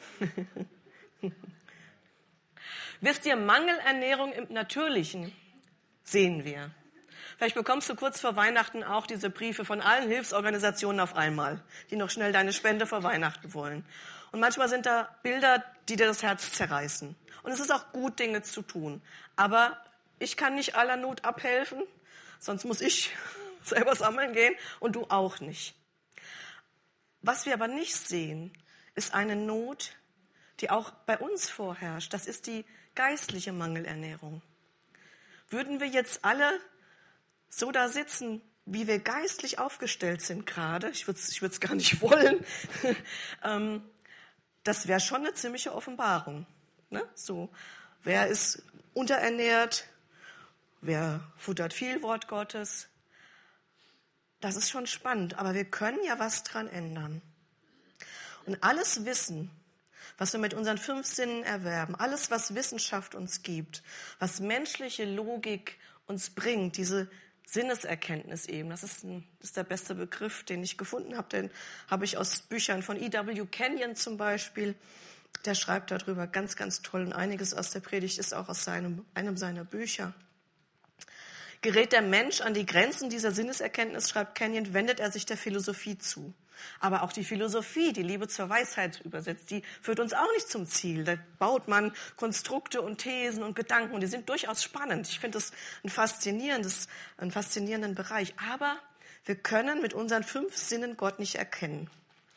Wisst ihr, Mangelernährung im Natürlichen sehen wir. Vielleicht bekommst du kurz vor Weihnachten auch diese Briefe von allen Hilfsorganisationen auf einmal, die noch schnell deine Spende vor Weihnachten wollen. Und manchmal sind da Bilder, die dir das Herz zerreißen. Und es ist auch gut, Dinge zu tun. Aber ich kann nicht aller Not abhelfen, sonst muss ich selber sammeln gehen und du auch nicht. Was wir aber nicht sehen, ist eine Not, die auch bei uns vorherrscht. Das ist die geistliche Mangelernährung. Würden wir jetzt alle so da sitzen, wie wir geistlich aufgestellt sind gerade, ich würde es ich würde es gar nicht wollen, ähm, das wäre schon eine ziemliche Offenbarung. Ne? So, wer ist unterernährt, wer futtert viel Wort Gottes, das ist schon spannend, aber wir können ja was dran ändern. Und alles Wissen, was wir mit unseren fünf Sinnen erwerben, alles, was Wissenschaft uns gibt, was menschliche Logik uns bringt, diese Sinneserkenntnis eben, das ist, ein, das ist der beste Begriff, den ich gefunden habe, den habe ich aus Büchern von E W Kenyon zum Beispiel, der schreibt darüber ganz, ganz toll und einiges aus der Predigt ist auch aus seinem, einem seiner Bücher. Gerät der Mensch an die Grenzen dieser Sinneserkenntnis, schreibt Kenyon, wendet er sich der Philosophie zu. Aber auch die Philosophie, die Liebe zur Weisheit übersetzt, die führt uns auch nicht zum Ziel. Da baut man Konstrukte und Thesen und Gedanken und die sind durchaus spannend. Ich finde das ein faszinierendes, einen faszinierenden Bereich. Aber wir können mit unseren fünf Sinnen Gott nicht erkennen.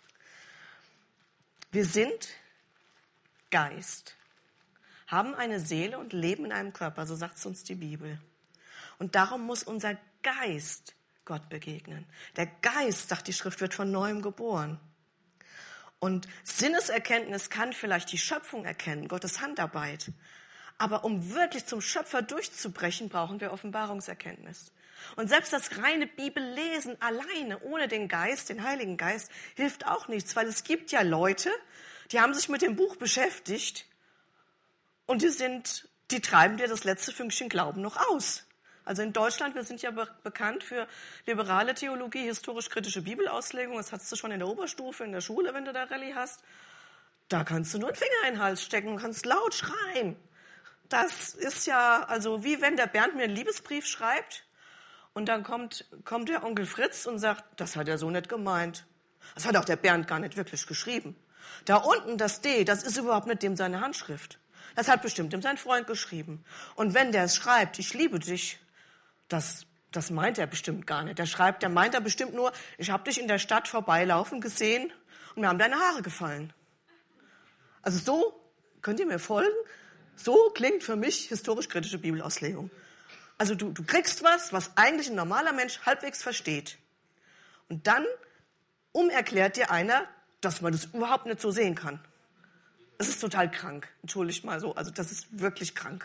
Wir sind Geist, haben eine Seele und leben in einem Körper, so sagt es uns die Bibel. Und darum muss unser Geist Gott begegnen. Der Geist, sagt die Schrift, wird von Neuem geboren. Und Sinneserkenntnis kann vielleicht die Schöpfung erkennen, Gottes Handarbeit. Aber um wirklich zum Schöpfer durchzubrechen, brauchen wir Offenbarungserkenntnis. Und selbst das reine Bibellesen alleine, ohne den Geist, den Heiligen Geist, hilft auch nichts, weil es gibt ja Leute, die haben sich mit dem Buch beschäftigt und die sind, die treiben dir das letzte Fünkchen Glauben noch aus. Also in Deutschland, wir sind ja be- bekannt für liberale Theologie, historisch-kritische Bibelauslegung. Das hast du schon in der Oberstufe, in der Schule, wenn du da Rallye hast. Da kannst du nur einen Finger in den Hals stecken und kannst laut schreien. Das ist ja, also wie wenn der Bernd mir einen Liebesbrief schreibt und dann kommt, kommt der Onkel Fritz und sagt, das hat er so nicht gemeint. Das hat auch der Bernd gar nicht wirklich geschrieben. Da unten das D, das ist überhaupt nicht dem seine Handschrift. Das hat bestimmt dem sein Freund geschrieben. Und wenn der es schreibt, ich liebe dich, das das meint er bestimmt gar nicht. Der schreibt, der meint er bestimmt nur, ich habe dich in der Stadt vorbeilaufen gesehen und mir haben deine Haare gefallen. Also so, könnt ihr mir folgen? So klingt für mich historisch-kritische Bibelauslegung. Also du, du kriegst was, was eigentlich ein normaler Mensch halbwegs versteht. Und dann umerklärt dir einer, dass man das überhaupt nicht so sehen kann. Das ist total krank, entschuldigt mal so. Also das ist wirklich krank.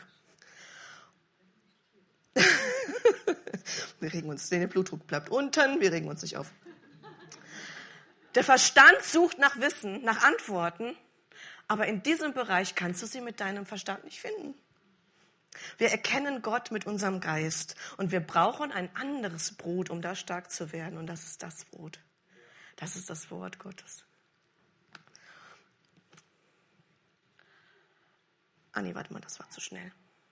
Wir regen uns, der Blutdruck bleibt unten, wir regen uns nicht auf. Der Verstand sucht nach Wissen, nach Antworten, aber in diesem Bereich kannst du sie mit deinem Verstand nicht finden. Wir erkennen Gott mit unserem Geist und wir brauchen ein anderes Brot, um da stark zu werden. Und das ist das Brot. Das ist das Wort Gottes. Ah nee, warte mal, das war zu schnell.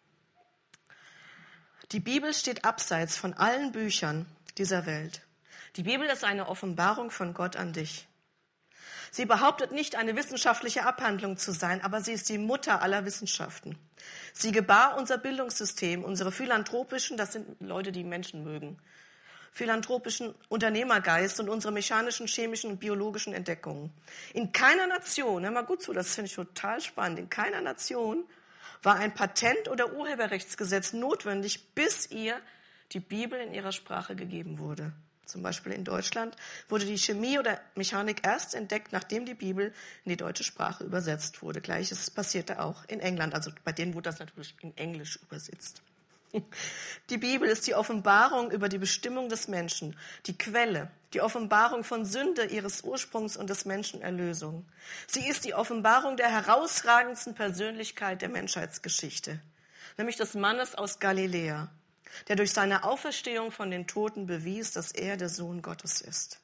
Die Bibel steht abseits von allen Büchern dieser Welt. Die Bibel ist eine Offenbarung von Gott an dich. Sie behauptet nicht, eine wissenschaftliche Abhandlung zu sein, aber sie ist die Mutter aller Wissenschaften. Sie gebar unser Bildungssystem, unsere philanthropischen, das sind Leute, die Menschen mögen, philanthropischen Unternehmergeist und unsere mechanischen, chemischen und biologischen Entdeckungen. In keiner Nation, hör mal gut zu, das finde ich total spannend, in keiner Nation war ein Patent- oder Urheberrechtsgesetz notwendig, bis ihr die Bibel in ihrer Sprache gegeben wurde. Zum Beispiel in Deutschland wurde die Chemie oder Mechanik erst entdeckt, nachdem die Bibel in die deutsche Sprache übersetzt wurde. Gleiches passierte auch in England, also bei denen wurde das natürlich in Englisch übersetzt. Die Bibel ist die Offenbarung über die Bestimmung des Menschen, die Quelle, die Offenbarung von Sünde, ihres Ursprungs und des Menschen Erlösung. Sie ist die Offenbarung der herausragendsten Persönlichkeit der Menschheitsgeschichte, nämlich des Mannes aus Galiläa, der durch seine Auferstehung von den Toten bewies, dass er der Sohn Gottes ist.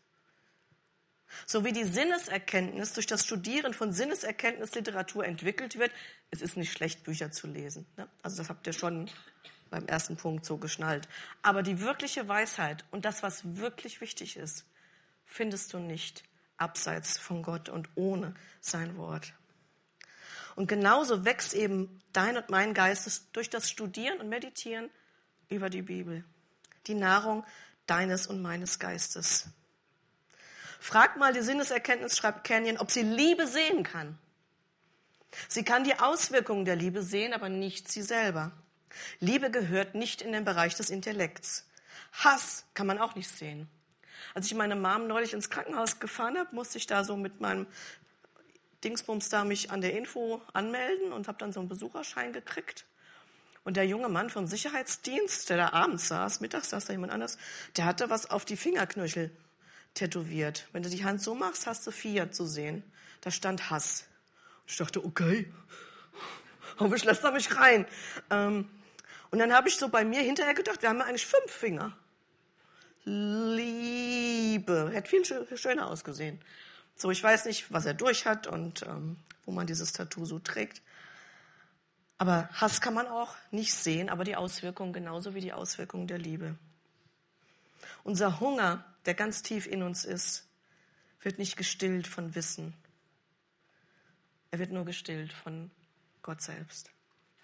So wie die Sinneserkenntnis durch das Studieren von Sinneserkenntnisliteratur entwickelt wird, es ist nicht schlecht, Bücher zu lesen. Ne? Also das habt ihr schon beim ersten Punkt so geschnallt. Aber die wirkliche Weisheit und das, was wirklich wichtig ist, findest du nicht abseits von Gott und ohne sein Wort. Und genauso wächst eben dein und mein Geist durch das Studieren und Meditieren über die Bibel. Die Nahrung deines und meines Geistes. Frag mal die Sinneserkenntnis, schreibt Canyon, ob sie Liebe sehen kann. Sie kann die Auswirkungen der Liebe sehen, aber nicht sie selber. Liebe gehört nicht in den Bereich des Intellekts. Hass kann man auch nicht sehen. Als ich meine Mom neulich ins Krankenhaus gefahren habe, musste ich da so mit meinem Dingsbums da mich an der Info anmelden und habe dann so einen Besucherschein gekriegt. Und der junge Mann vom Sicherheitsdienst, der da abends saß, mittags saß da jemand anders, der hatte was auf die Fingerknöchel tätowiert. Wenn du die Hand so machst, hast du vier zu sehen. Da stand Hass. Und ich dachte, okay, hoffentlich lässt er mich rein. Ähm, und dann habe ich so bei mir hinterher gedacht, wir haben ja eigentlich fünf Finger. Liebe. Hätte viel schöner ausgesehen. So, ich weiß nicht, was er durch hat und ähm, wo man dieses Tattoo so trägt. Aber Hass kann man auch nicht sehen, aber die Auswirkungen genauso wie die Auswirkungen der Liebe. Unser Hunger, der ganz tief in uns ist, wird nicht gestillt von Wissen. Er wird nur gestillt von Gott selbst.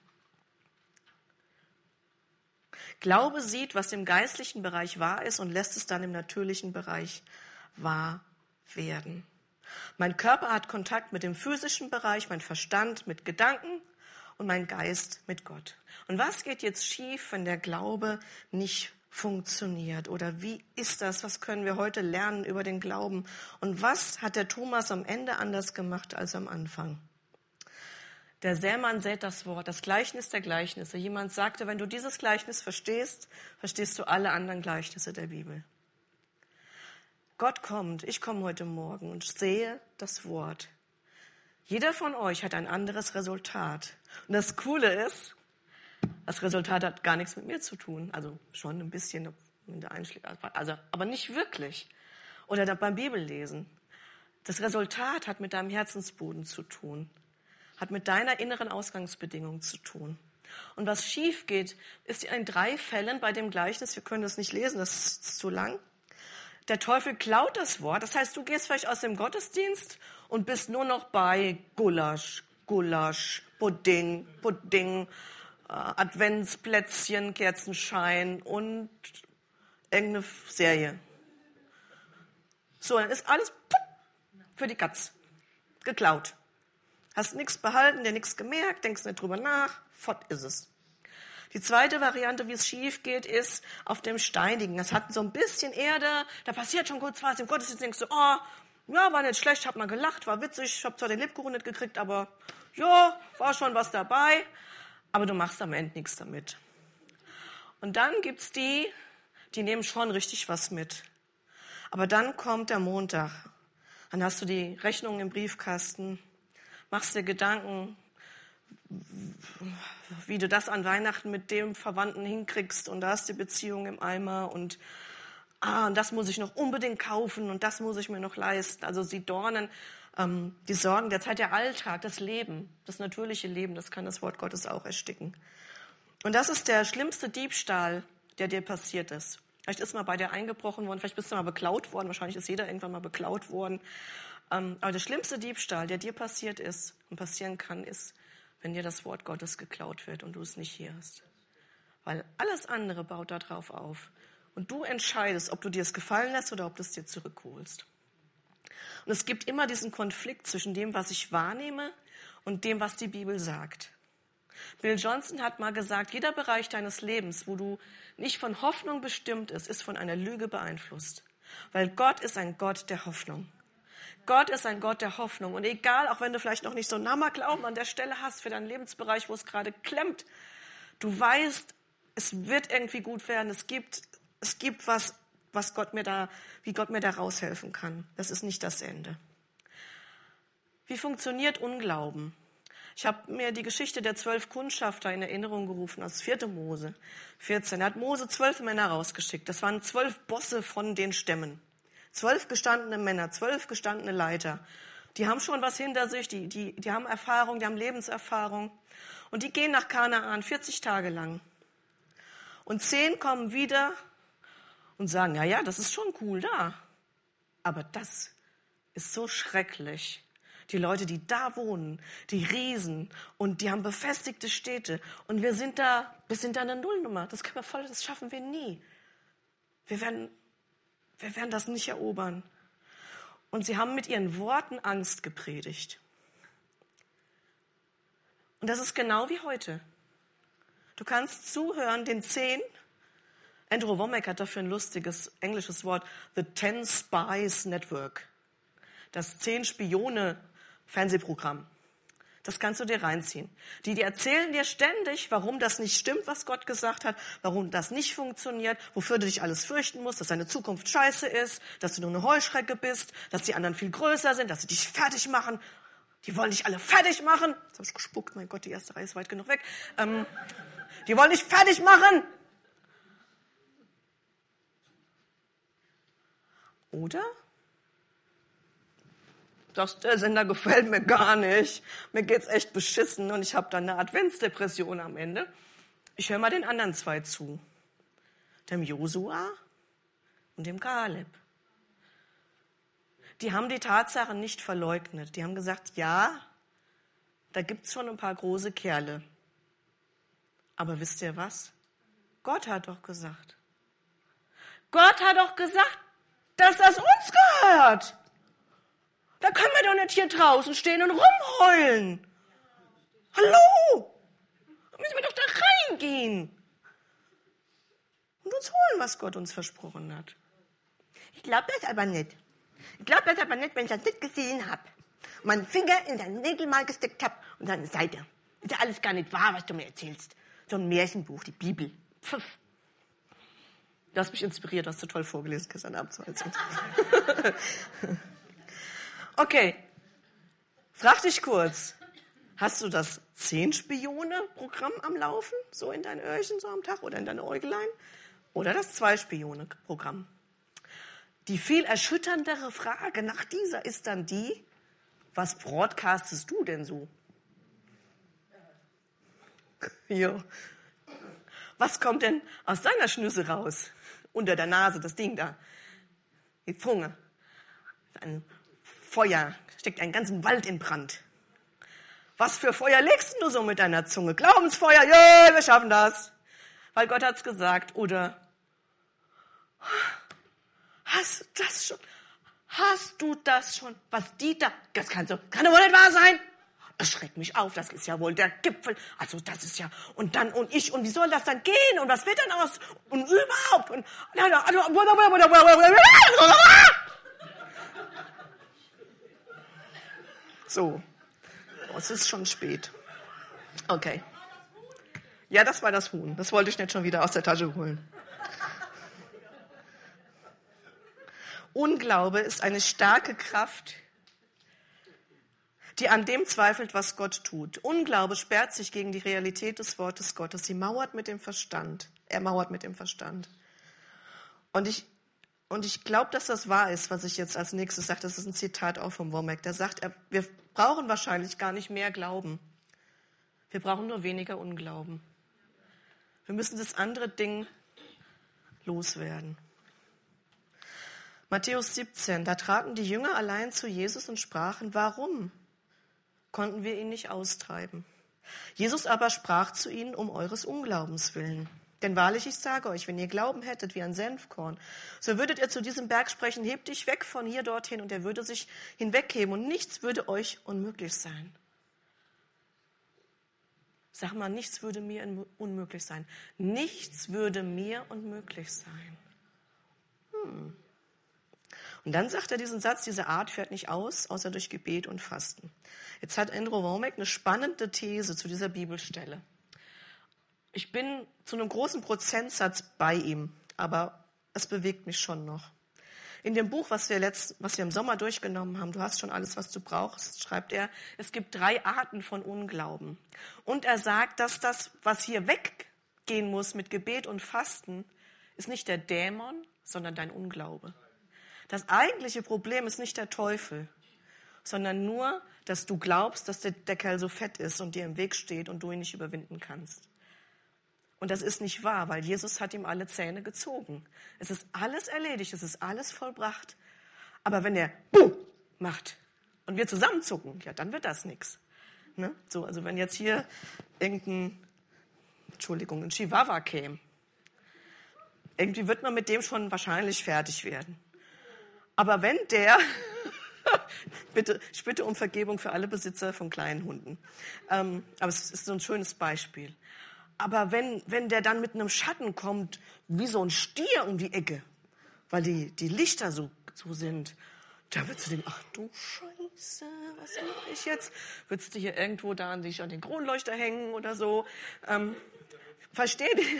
Glaube sieht, was im geistlichen Bereich wahr ist und lässt es dann im natürlichen Bereich wahr werden. Mein Körper hat Kontakt mit dem physischen Bereich, mein Verstand mit Gedanken und mein Geist mit Gott. Und was geht jetzt schief, wenn der Glaube nicht funktioniert? Oder wie ist das? Was können wir heute lernen über den Glauben? Und was hat der Thomas am Ende anders gemacht als am Anfang? Der Sämann sät das Wort, das Gleichnis der Gleichnisse. Jemand sagte, wenn du dieses Gleichnis verstehst, verstehst du alle anderen Gleichnisse der Bibel. Gott kommt, ich komme heute Morgen und sehe das Wort. Jeder von euch hat ein anderes Resultat. Und das Coole ist, das Resultat hat gar nichts mit mir zu tun. Also schon ein bisschen, also, aber nicht wirklich. Oder beim Bibellesen. Das Resultat hat mit deinem Herzensboden zu tun. Hat mit deiner inneren Ausgangsbedingung zu tun. Und was schief geht, ist in drei Fällen bei dem Gleichnis, wir können das nicht lesen, das ist zu lang. Der Teufel klaut das Wort, das heißt, du gehst vielleicht aus dem Gottesdienst und bist nur noch bei Gulasch, Gulasch, Pudding, Pudding, äh, Adventsplätzchen, Kerzenschein und irgendeine Serie. So, dann ist alles für die Katz. Geklaut. Hast nichts behalten, dir nichts gemerkt, denkst nicht drüber nach, fort ist es. Die zweite Variante, wie es schief geht, ist auf dem Steinigen. Das hat so ein bisschen Erde, da passiert schon kurz was. Im Gottesdienst denkst du, oh, ja, war nicht schlecht, hab mal gelacht, war witzig, ich hab zwar den Lebkuchen nicht gekriegt, aber ja, war schon was dabei. Aber du machst am Ende nichts damit. Und dann gibt's die, die nehmen schon richtig was mit. Aber dann kommt der Montag. Dann hast du die Rechnung im Briefkasten, machst dir Gedanken, wie du das an Weihnachten mit dem Verwandten hinkriegst und da ist die Beziehung im Eimer und, ah, und das muss ich noch unbedingt kaufen und das muss ich mir noch leisten. Also die Dornen, ähm, die Sorgen der Zeit, der Alltag, das Leben, das natürliche Leben, das kann das Wort Gottes auch ersticken. Und das ist der schlimmste Diebstahl, der dir passiert ist. Vielleicht ist mal bei dir eingebrochen worden, vielleicht bist du mal beklaut worden, wahrscheinlich ist jeder irgendwann mal beklaut worden. Ähm, aber der schlimmste Diebstahl, der dir passiert ist und passieren kann, ist, wenn dir das Wort Gottes geklaut wird und du es nicht hier hast. Weil alles andere baut darauf auf. Und du entscheidest, ob du dir es gefallen lässt oder ob du es dir zurückholst. Und es gibt immer diesen Konflikt zwischen dem, was ich wahrnehme und dem, was die Bibel sagt. Bill Johnson hat mal gesagt, jeder Bereich deines Lebens, wo du nicht von Hoffnung bestimmt ist, ist von einer Lüge beeinflusst. Weil Gott ist ein Gott der Hoffnung. Gott ist ein Gott der Hoffnung. Und egal, auch wenn du vielleicht noch nicht so einen Hammerglauben an der Stelle hast für deinen Lebensbereich, wo es gerade klemmt, du weißt, es wird irgendwie gut werden. Es gibt, es gibt was, was Gott mir da, wie Gott mir da raushelfen kann. Das ist nicht das Ende. Wie funktioniert Unglauben? Ich habe mir die Geschichte der zwölf Kundschafter in Erinnerung gerufen aus vierte Mose vierzehn. Da hat Mose zwölf Männer rausgeschickt. Das waren zwölf Bosse von den Stämmen. Zwölf gestandene Männer, zwölf gestandene Leiter. Die haben schon was hinter sich, die, die, die haben Erfahrung, die haben Lebenserfahrung. Und die gehen nach Kanaan vierzig Tage lang. Und zehn kommen wieder und sagen, ja, ja, das ist schon cool da. Aber das ist so schrecklich. Die Leute, die da wohnen, die Riesen und die haben befestigte Städte. Und wir sind da, wir sind da eine Nullnummer. Das können wir voll, das schaffen wir nie. Wir werden, wir werden das nicht erobern. Und sie haben mit ihren Worten Angst gepredigt. Und das ist genau wie heute. Du kannst zuhören, den zehn. Andrew Womack hat dafür ein lustiges englisches Wort, The Ten Spies Network. Das Zehn-Spione-Fernsehprogramm. Das kannst du dir reinziehen. Die, die erzählen dir ständig, warum das nicht stimmt, was Gott gesagt hat, warum das nicht funktioniert, wofür du dich alles fürchten musst, dass deine Zukunft scheiße ist, dass du nur eine Heuschrecke bist, dass die anderen viel größer sind, dass sie dich fertig machen. Die wollen dich alle fertig machen. Jetzt habe ich gespuckt, mein Gott, die erste Reihe ist weit genug weg. Ähm, die wollen dich fertig machen. Oder? Sagst, der Sender gefällt mir gar nicht. Mir geht's echt beschissen und ich habe dann eine Adventsdepression am Ende. Ich höre mal den anderen zwei zu. Dem Josua und dem Kaleb. Die haben die Tatsachen nicht verleugnet. Die haben gesagt, ja, da gibt's schon ein paar große Kerle. Aber wisst ihr was? Gott hat doch gesagt. Gott hat doch gesagt, dass das uns gehört. Da können wir doch nicht hier draußen stehen und rumheulen. Hallo? Da müssen wir doch da reingehen. Und uns holen, was Gott uns versprochen hat. Ich glaube das aber nicht. Ich glaube das aber nicht, wenn ich das nicht gesehen habe. Meinen Finger in deinen Nägel mal gesteckt habe und deine Seite. Ist ja alles gar nicht wahr, was du mir erzählst. So ein Märchenbuch, die Bibel. Pfiff. Du hast mich inspiriert, hast du toll vorgelesen, gestern Abend. Okay, frag dich kurz, hast du das Zehn-Spione-Programm am Laufen, so in deinen Öhrchen so am Tag oder in deine Äugelein? Oder das Zwei-Spione-Programm? Die viel erschütterndere Frage nach dieser ist dann die, was broadcastest du denn so? Jo. Was kommt denn aus deiner Schnüsse raus? Unter der Nase, das Ding da. Die Zunge. Ein Feuer, steckt einen ganzen Wald in Brand. Was für Feuer legst du so mit deiner Zunge? Glaubensfeuer, ja, wir schaffen das. Weil Gott hat's gesagt. Oder Hast du das schon? Hast du das schon? Was die da, das kann so, kann doch wohl nicht wahr sein. Das schreckt mich auf, das ist ja wohl der Gipfel. Also das ist ja, und dann, und ich, und wie soll das dann gehen? Und was wird dann aus? Und überhaupt. Und, so, oh, es ist schon spät. Okay. Ja, das war das Huhn. Das wollte ich nicht schon wieder aus der Tasche holen. Unglaube ist eine starke Kraft, die an dem zweifelt, was Gott tut. Unglaube sperrt sich gegen die Realität des Wortes Gottes. Sie mauert mit dem Verstand. Er mauert mit dem Verstand. Und ich, und ich glaube, dass das wahr ist, was ich jetzt als nächstes sage. Das ist ein Zitat auch vom Womack. Der sagt, er, wir brauchen wahrscheinlich gar nicht mehr Glauben. Wir brauchen nur weniger Unglauben. Wir müssen das andere Ding loswerden. Matthäus siebzehn, da traten die Jünger allein zu Jesus und sprachen, warum konnten wir ihn nicht austreiben? Jesus aber sprach zu ihnen, um eures Unglaubens willen. Denn wahrlich, ich sage euch, wenn ihr Glauben hättet wie ein Senfkorn, so würdet ihr zu diesem Berg sprechen, hebt dich weg von hier dorthin, und er würde sich hinwegheben, und nichts würde euch unmöglich sein. Sag mal, nichts würde mir unmöglich sein. Nichts würde mir unmöglich sein. Hm. Und dann sagt er diesen Satz, diese Art fährt nicht aus, außer durch Gebet und Fasten. Jetzt hat Andrew Womack eine spannende These zu dieser Bibelstelle. Ich bin zu einem großen Prozentsatz bei ihm, aber es bewegt mich schon noch. In dem Buch, was wir, letzt, was wir im Sommer durchgenommen haben, du hast schon alles, was du brauchst, schreibt er, es gibt drei Arten von Unglauben. Und er sagt, dass das, was hier weggehen muss mit Gebet und Fasten, ist nicht der Dämon, sondern dein Unglaube. Das eigentliche Problem ist nicht der Teufel, sondern nur, dass du glaubst, dass der, der Kerl so fett ist und dir im Weg steht und du ihn nicht überwinden kannst. Und das ist nicht wahr, weil Jesus hat ihm alle Zähne gezogen. Es ist alles erledigt, es ist alles vollbracht. Aber wenn er Buh macht und wir zusammenzucken, ja, dann wird das nichts. Ne? So, also wenn jetzt hier irgendein, Entschuldigung, ein Chihuahua käme, irgendwie wird man mit dem schon wahrscheinlich fertig werden. Aber wenn der, bitte, ich bitte um Vergebung für alle Besitzer von kleinen Hunden, ähm, aber es ist so ein schönes Beispiel. Aber wenn, wenn der dann mit einem Schatten kommt, wie so ein Stier um die Ecke, weil die, die Lichter so, so sind, da würdest du denken, ach du Scheiße, was mache ich jetzt? Würdest du hier irgendwo da an dich an den Kronleuchter hängen oder so? Ähm, versteht ihr?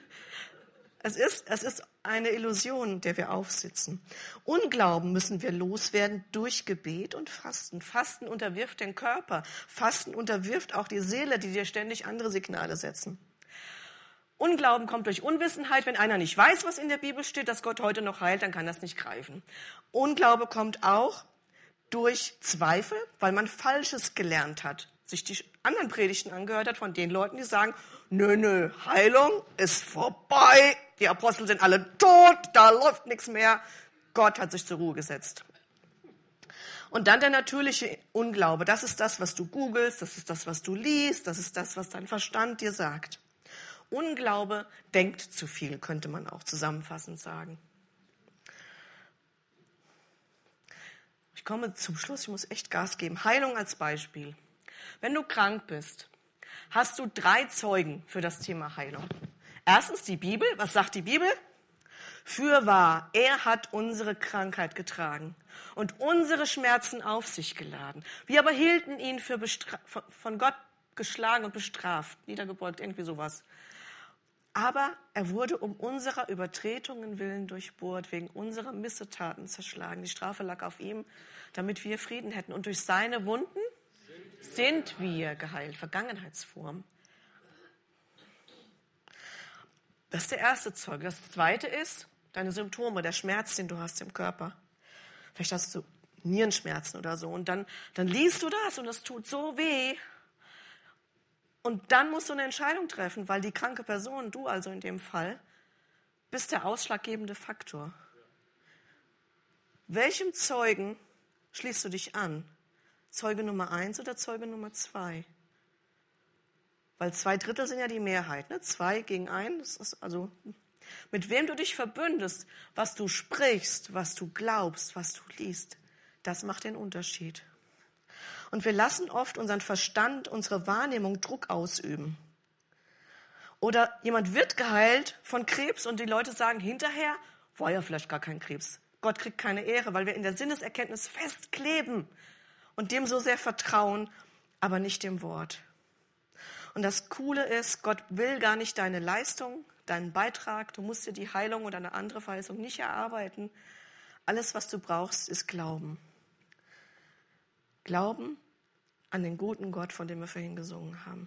Es ist, es ist eine Illusion, der wir aufsitzen. Unglauben müssen wir loswerden durch Gebet und Fasten. Fasten unterwirft den Körper. Fasten unterwirft auch die Seele, die dir ständig andere Signale setzen. Unglauben kommt durch Unwissenheit. Wenn einer nicht weiß, was in der Bibel steht, dass Gott heute noch heilt, dann kann das nicht greifen. Unglaube kommt auch durch Zweifel, weil man Falsches gelernt hat, sich die anderen Predigten angehört hat von den Leuten, die sagen, nö, nö, Heilung ist vorbei, die Apostel sind alle tot, da läuft nichts mehr. Gott hat sich zur Ruhe gesetzt. Und dann der natürliche Unglaube, das ist das, was du googelst, das ist das, was du liest, das ist das, was dein Verstand dir sagt. Unglaube denkt zu viel, könnte man auch zusammenfassend sagen. Ich komme zum Schluss, ich muss echt Gas geben. Heilung als Beispiel. Wenn du krank bist, hast du drei Zeugen für das Thema Heilung. Erstens die Bibel. Was sagt die Bibel? Fürwahr, er hat unsere Krankheit getragen und unsere Schmerzen auf sich geladen. Wir aber hielten ihn für bestra- von Gott geschlagen und bestraft, niedergebeugt, irgendwie sowas. Aber er wurde um unserer Übertretungen willen durchbohrt, wegen unserer Missetaten zerschlagen. Die Strafe lag auf ihm, damit wir Frieden hätten. Und durch seine Wunden sind wir geheilt. Vergangenheitsform. Das ist der erste Zeuge. Das zweite ist deine Symptome, der Schmerz, den du hast im Körper. Vielleicht hast du Nierenschmerzen oder so. Und dann, dann liest du das und es tut so weh. Und dann musst du eine Entscheidung treffen, weil die kranke Person, du also in dem Fall, bist der ausschlaggebende Faktor. Welchem Zeugen schließt du dich an? Zeuge Nummer eins oder Zeuge Nummer zwei? Weil zwei Drittel sind ja die Mehrheit, ne? Zwei gegen ein, das ist also. Mit wem du dich verbündest, was du sprichst, was du glaubst, was du liest, das macht den Unterschied. Und wir lassen oft unseren Verstand, unsere Wahrnehmung Druck ausüben. Oder jemand wird geheilt von Krebs und die Leute sagen hinterher, war ja vielleicht gar kein Krebs. Gott kriegt keine Ehre, weil wir in der Sinneserkenntnis festkleben und dem so sehr vertrauen, aber nicht dem Wort. Und das Coole ist, Gott will gar nicht deine Leistung, deinen Beitrag. Du musst dir die Heilung oder eine andere Verheißung nicht erarbeiten. Alles, was du brauchst, ist Glauben. Glauben an den guten Gott, von dem wir vorhin gesungen haben.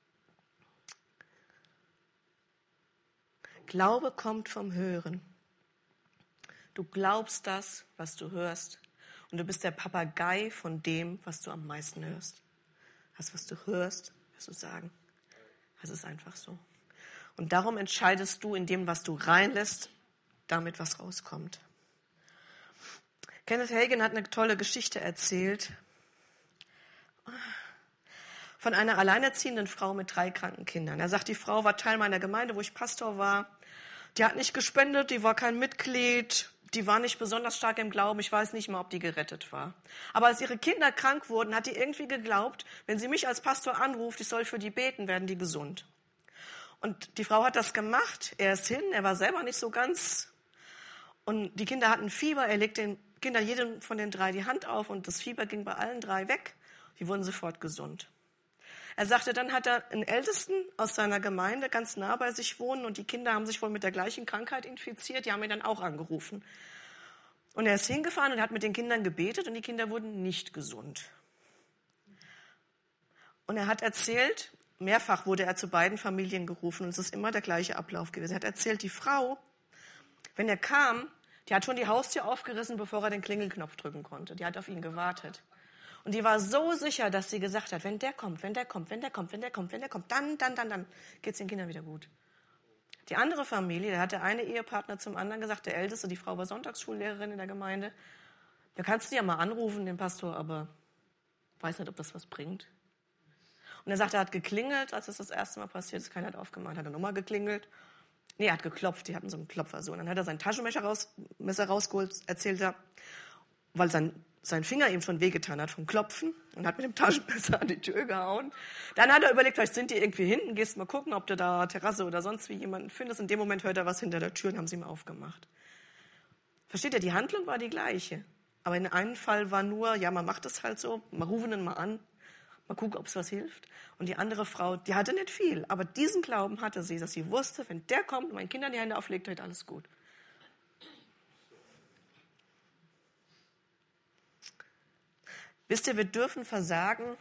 Glaube kommt vom Hören. Du glaubst das, was du hörst. Und du bist der Papagei von dem, was du am meisten hörst. Das, was du hörst, wirst du sagen. Das ist einfach so. Und darum entscheidest du in dem, was du reinlässt, damit was rauskommt. Kenneth Hagin hat eine tolle Geschichte erzählt von einer alleinerziehenden Frau mit drei kranken Kindern. Er sagt, die Frau war Teil meiner Gemeinde, wo ich Pastor war. Die hat nicht gespendet, die war kein Mitglied, die war nicht besonders stark im Glauben. Ich weiß nicht mal, ob die gerettet war. Aber als ihre Kinder krank wurden, hat die irgendwie geglaubt, wenn sie mich als Pastor anruft, ich soll für die beten, werden die gesund. Und die Frau hat das gemacht. Er ist hin, er war selber nicht so ganz. Und die Kinder hatten Fieber. Er legte den Kindern jedem von den drei die Hand auf und das Fieber ging bei allen drei weg. Die wurden sofort gesund. Er sagte, dann hat er einen Ältesten aus seiner Gemeinde ganz nah bei sich wohnen und die Kinder haben sich wohl mit der gleichen Krankheit infiziert. Die haben ihn dann auch angerufen. Und er ist hingefahren und hat mit den Kindern gebetet und die Kinder wurden nicht gesund. Und er hat erzählt, mehrfach wurde er zu beiden Familien gerufen und es ist immer der gleiche Ablauf gewesen. Er hat erzählt, die Frau, wenn er kam, die hat schon die Haustür aufgerissen, bevor er den Klingelknopf drücken konnte. Die hat auf ihn gewartet. Und die war so sicher, dass sie gesagt hat, wenn der kommt, wenn der kommt, wenn der kommt, wenn der kommt, wenn der kommt, dann, dann, dann, dann geht es den Kindern wieder gut. Die andere Familie, da hat der eine Ehepartner zum anderen gesagt, der Älteste, die Frau war Sonntagsschullehrerin in der Gemeinde, da kannst du ja mal anrufen, den Pastor, aber weiß nicht, ob das was bringt. Und er sagt, er hat geklingelt, als es das erste Mal passiert ist, keiner hat aufgemacht, hat er nochmal geklingelt. Nee, er hat geklopft, die hatten so einen Klopfer so. Und dann hat er sein Taschenmesser raus, Messer rausgeholt, erzählt er, weil sein sein Finger ihm schon wehgetan hat vom Klopfen und hat mit dem Taschenmesser an die Tür gehauen. Dann hat er überlegt, vielleicht sind die irgendwie hinten, gehst mal gucken, ob du da Terrasse oder sonst wie jemanden findest. In dem Moment hört er was hinter der Tür und haben sie ihm aufgemacht. Versteht ihr, die Handlung war die gleiche. Aber in einem Fall war nur, ja, man macht es halt so, man rufen ihn mal an, mal gucken, ob es was hilft. Und die andere Frau, die hatte nicht viel, aber diesen Glauben hatte sie, dass sie wusste, wenn der kommt und meinen Kindern die Hände auflegt, wird alles gut. Wisst ihr, wir dürfen versagen,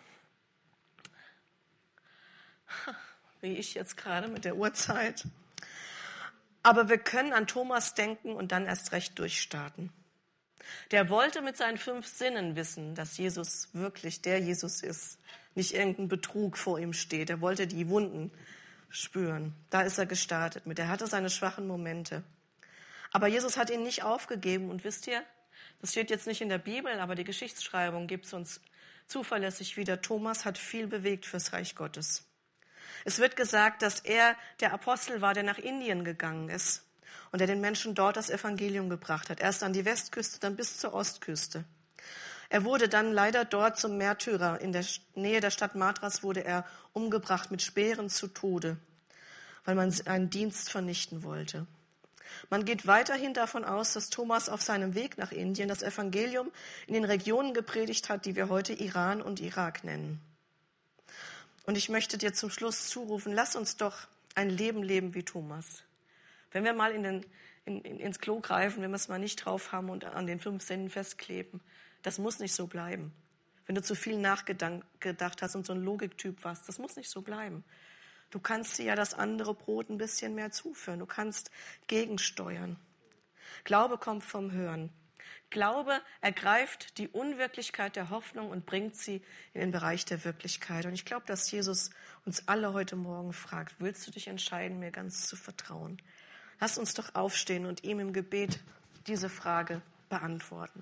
wie ich jetzt gerade mit der Uhrzeit, aber wir können an Thomas denken und dann erst recht durchstarten. Der wollte mit seinen fünf Sinnen wissen, dass Jesus wirklich der Jesus ist, nicht irgendein Betrug vor ihm steht. Er wollte die Wunden spüren. Da ist er gestartet mit. Er hatte seine schwachen Momente. Aber Jesus hat ihn nicht aufgegeben und wisst ihr, das steht jetzt nicht in der Bibel, aber die Geschichtsschreibung gibt es uns zuverlässig wieder. Thomas hat viel bewegt fürs Reich Gottes. Es wird gesagt, dass er der Apostel war, der nach Indien gegangen ist und der den Menschen dort das Evangelium gebracht hat. Erst an die Westküste, dann bis zur Ostküste. Er wurde dann leider dort zum Märtyrer. In der Nähe der Stadt Madras wurde er umgebracht mit Speeren zu Tode, weil man einen Dienst vernichten wollte. Man geht weiterhin davon aus, dass Thomas auf seinem Weg nach Indien das Evangelium in den Regionen gepredigt hat, die wir heute Iran und Irak nennen. Und ich möchte dir zum Schluss zurufen, lass uns doch ein Leben leben wie Thomas. Wenn wir mal in den, in, in, ins Klo greifen, wenn wir es mal nicht drauf haben und an den fünf Sinnen festkleben, das muss nicht so bleiben. Wenn du zu viel nachgedacht hast und so ein Logiktyp warst, das muss nicht so bleiben. Du kannst dir ja das andere Brot ein bisschen mehr zuführen. Du kannst gegensteuern. Glaube kommt vom Hören. Glaube ergreift die Unwirklichkeit der Hoffnung und bringt sie in den Bereich der Wirklichkeit. Und ich glaube, dass Jesus uns alle heute Morgen fragt, willst du dich entscheiden, mir ganz zu vertrauen? Lass uns doch aufstehen und ihm im Gebet diese Frage beantworten.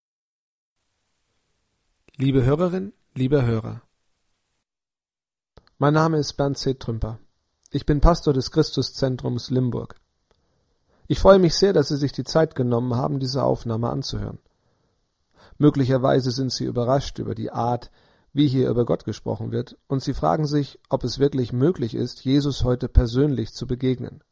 Liebe Hörerin, lieber Hörer, Mein Name ist Bernd C. Trümper. Ich bin Pastor des Christuszentrums Limburg. Ich freue mich sehr, dass Sie sich die Zeit genommen haben, diese Aufnahme anzuhören. Möglicherweise sind Sie überrascht über die Art, wie hier über Gott gesprochen wird, und Sie fragen sich, ob es wirklich möglich ist, Jesus heute persönlich zu begegnen.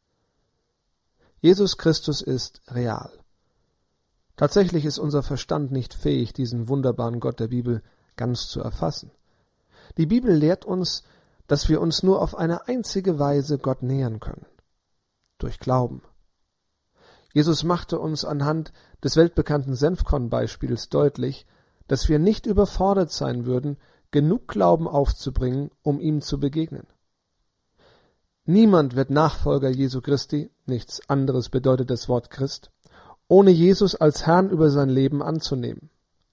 Jesus Christus ist real. Tatsächlich ist unser Verstand nicht fähig, diesen wunderbaren Gott der Bibel ganz zu erfassen. Die Bibel lehrt uns, dass wir uns nur auf eine einzige Weise Gott nähern können: durch Glauben. Jesus machte uns anhand des weltbekannten Senfkorn-Beispiels deutlich, dass wir nicht überfordert sein würden, genug Glauben aufzubringen, um ihm zu begegnen. Niemand wird Nachfolger Jesu Christi, nichts anderes bedeutet das Wort Christ, ohne Jesus als Herrn über sein Leben anzunehmen.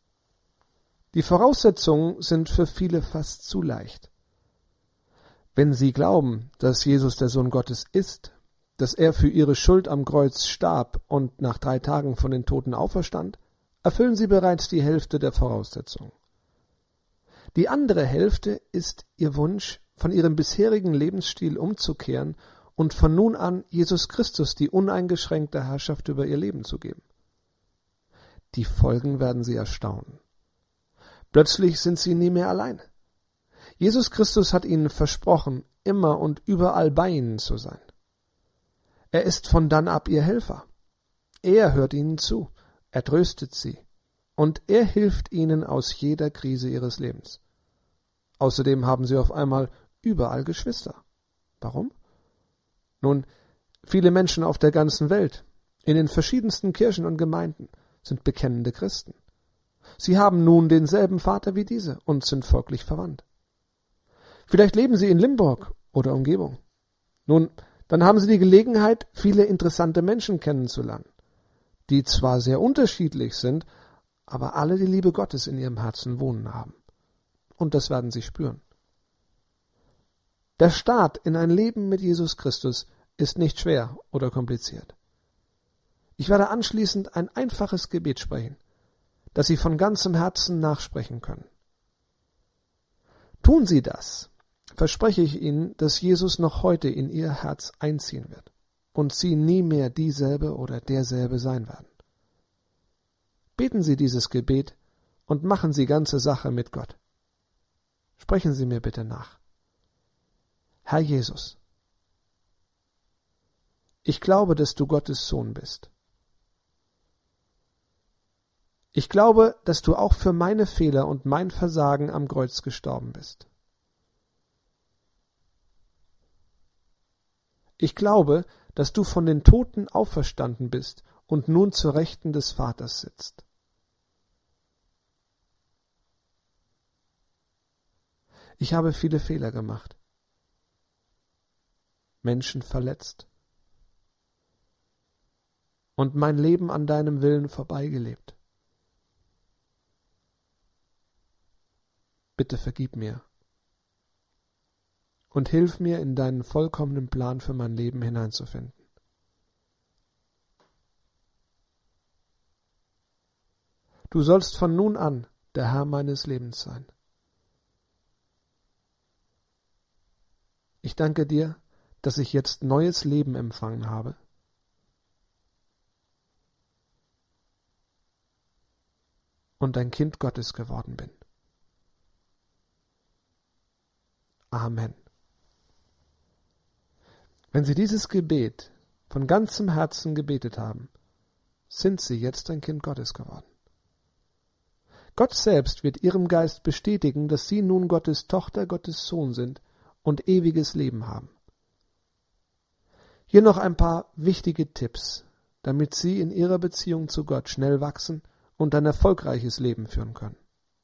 Die Voraussetzungen sind für viele fast zu leicht. Wenn sie glauben, dass Jesus der Sohn Gottes ist, dass er für ihre Schuld am Kreuz starb und nach drei Tagen von den Toten auferstand, erfüllen sie bereits die Hälfte der Voraussetzungen. Die andere Hälfte ist ihr Wunsch, von ihrem bisherigen Lebensstil umzukehren und von nun an Jesus Christus die uneingeschränkte Herrschaft über ihr Leben zu geben. Die Folgen werden sie erstaunen. Plötzlich sind sie nie mehr allein. Jesus Christus hat ihnen versprochen, immer und überall bei ihnen zu sein. Er ist von dann ab ihr Helfer. Er hört ihnen zu, er tröstet sie und er hilft ihnen aus jeder Krise ihres Lebens. Außerdem haben sie auf einmal überall Geschwister. Warum? Nun, viele Menschen auf der ganzen Welt, in den verschiedensten Kirchen und Gemeinden, sind bekennende Christen. Sie haben nun denselben Vater wie diese und sind folglich verwandt. Vielleicht leben sie in Limburg oder Umgebung. Nun, dann haben sie die Gelegenheit, viele interessante Menschen kennenzulernen, die zwar sehr unterschiedlich sind, aber alle die Liebe Gottes in ihrem Herzen wohnen haben. Und das werden sie spüren. Der Start in ein Leben mit Jesus Christus ist nicht schwer oder kompliziert. Ich werde anschließend ein einfaches Gebet sprechen, das Sie von ganzem Herzen nachsprechen können. Tun Sie das, verspreche ich Ihnen, dass Jesus noch heute in Ihr Herz einziehen wird und Sie nie mehr dieselbe oder derselbe sein werden. Beten Sie dieses Gebet und machen Sie ganze Sache mit Gott. Sprechen Sie mir bitte nach. Herr Jesus, ich glaube, dass du Gottes Sohn bist. Ich glaube, dass du auch für meine Fehler und mein Versagen am Kreuz gestorben bist. Ich glaube, dass du von den Toten auferstanden bist und nun zur Rechten des Vaters sitzt. Ich habe viele Fehler gemacht, Menschen verletzt und mein Leben an deinem Willen vorbeigelebt. Bitte vergib mir und hilf mir, in deinen vollkommenen Plan für mein Leben hineinzufinden. Du sollst von nun an der Herr meines Lebens sein. Ich danke dir, dass ich jetzt neues Leben empfangen habe. Und ein Kind Gottes geworden bin. Amen. Wenn Sie dieses Gebet von ganzem Herzen gebetet haben, sind Sie jetzt ein Kind Gottes geworden. Gott selbst wird Ihrem Geist bestätigen, dass Sie nun Gottes Tochter, Gottes Sohn sind und ewiges Leben haben. Hier noch ein paar wichtige Tipps, damit Sie in Ihrer Beziehung zu Gott schnell wachsen und ein erfolgreiches Leben führen können.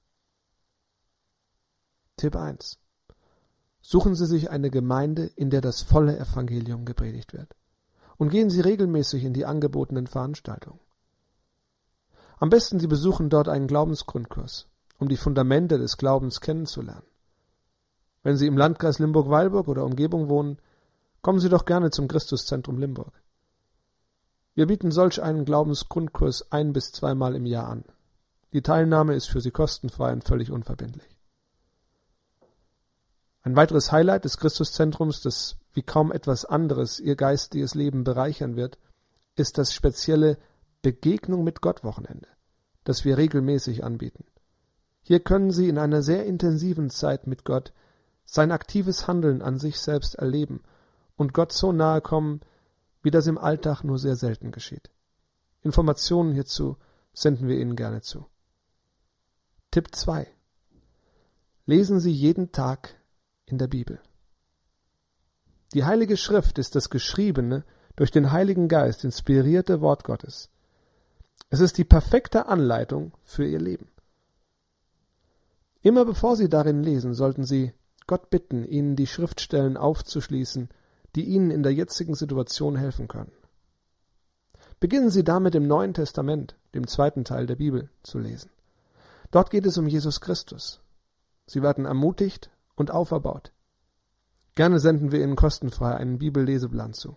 Tipp eins. Suchen Sie sich eine Gemeinde, in der das volle Evangelium gepredigt wird. Und gehen Sie regelmäßig in die angebotenen Veranstaltungen. Am besten Sie besuchen dort einen Glaubensgrundkurs, um die Fundamente des Glaubens kennenzulernen. Wenn Sie im Landkreis Limburg-Weilburg oder Umgebung wohnen, kommen Sie doch gerne zum Christuszentrum Limburg. Wir bieten solch einen Glaubensgrundkurs ein- bis zweimal im Jahr an. Die Teilnahme ist für Sie kostenfrei und völlig unverbindlich. Ein weiteres Highlight des Christuszentrums, das wie kaum etwas anderes ihr geistiges Leben bereichern wird, ist das spezielle Begegnung mit Gott Wochenende, das wir regelmäßig anbieten. Hier können Sie in einer sehr intensiven Zeit mit Gott sein aktives Handeln an sich selbst erleben und Gott so nahe kommen, wie das im Alltag nur sehr selten geschieht. Informationen hierzu senden wir Ihnen gerne zu. Tipp zwei. Lesen Sie jeden Tag in der Bibel. Die Heilige Schrift ist das geschriebene, durch den Heiligen Geist inspirierte Wort Gottes. Es ist die perfekte Anleitung für Ihr Leben. Immer bevor Sie darin lesen, sollten Sie Gott bitten, Ihnen die Schriftstellen aufzuschließen, die Ihnen in der jetzigen Situation helfen können. Beginnen Sie damit im Neuen Testament, dem zweiten Teil der Bibel, zu lesen. Dort geht es um Jesus Christus. Sie werden ermutigt und auferbaut. Gerne senden wir Ihnen kostenfrei einen Bibelleseplan zu.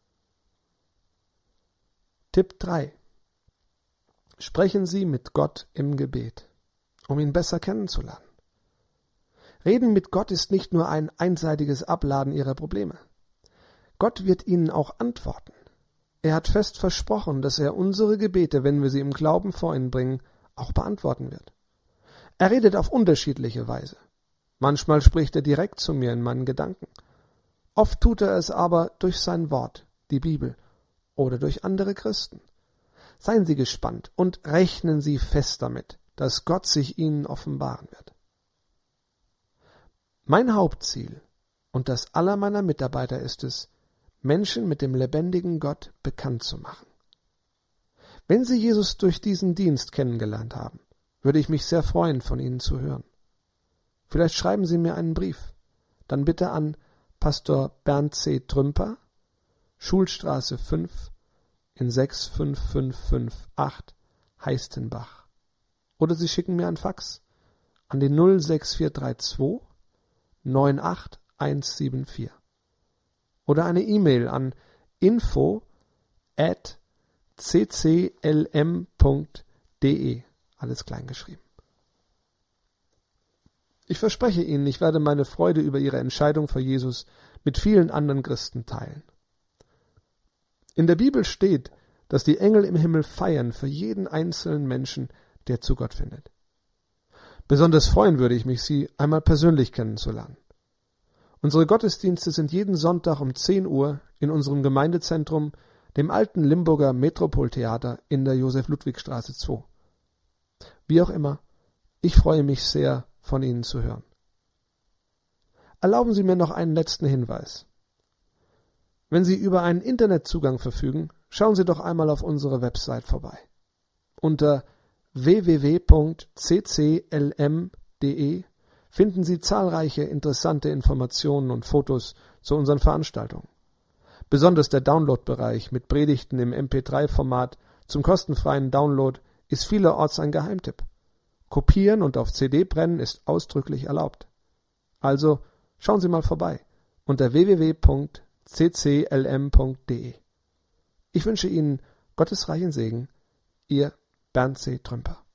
Tipp drei. Sprechen Sie mit Gott im Gebet, um ihn besser kennenzulernen. Reden mit Gott ist nicht nur ein einseitiges Abladen Ihrer Probleme. Gott wird Ihnen auch antworten. Er hat fest versprochen, dass er unsere Gebete, wenn wir sie im Glauben vor ihn bringen, auch beantworten wird. Er redet auf unterschiedliche Weise. Manchmal spricht er direkt zu mir in meinen Gedanken. Oft tut er es aber durch sein Wort, die Bibel, oder durch andere Christen. Seien Sie gespannt und rechnen Sie fest damit, dass Gott sich Ihnen offenbaren wird. Mein Hauptziel und das aller meiner Mitarbeiter ist es, Menschen mit dem lebendigen Gott bekannt zu machen. Wenn Sie Jesus durch diesen Dienst kennengelernt haben, würde ich mich sehr freuen, von Ihnen zu hören. Vielleicht schreiben Sie mir einen Brief, dann bitte an Pastor Bernd C. Trümper, Schulstraße fünf in sechs fünf fünf fünf acht Heistenbach. Oder Sie schicken mir ein Fax an die null sechs vier drei zwei neun acht eins sieben vier. Oder eine E-Mail an info at c c l m punkt d e, alles klein geschrieben. Ich verspreche Ihnen, ich werde meine Freude über Ihre Entscheidung für Jesus mit vielen anderen Christen teilen. In der Bibel steht, dass die Engel im Himmel feiern für jeden einzelnen Menschen, der zu Gott findet. Besonders freuen würde ich mich, Sie einmal persönlich kennenzulernen. Unsere Gottesdienste sind jeden Sonntag um zehn Uhr in unserem Gemeindezentrum, dem alten Limburger Metropoltheater in der Josef-Ludwig-Straße zwei. Wie auch immer, ich freue mich sehr, von Ihnen zu hören. Erlauben Sie mir noch einen letzten Hinweis. Wenn Sie über einen Internetzugang verfügen, schauen Sie doch einmal auf unsere Website vorbei. Unter w w w punkt c c l m punkt d e finden Sie zahlreiche interessante Informationen und Fotos zu unseren Veranstaltungen. Besonders der Download-Bereich mit Predigten im M P drei Format zum kostenfreien Download ist vielerorts ein Geheimtipp. Kopieren und auf C D brennen ist ausdrücklich erlaubt. Also schauen Sie mal vorbei unter w w w punkt c c l m punkt d e. Ich wünsche Ihnen Gottes reichen Segen, Ihr Bernd C. Trümper.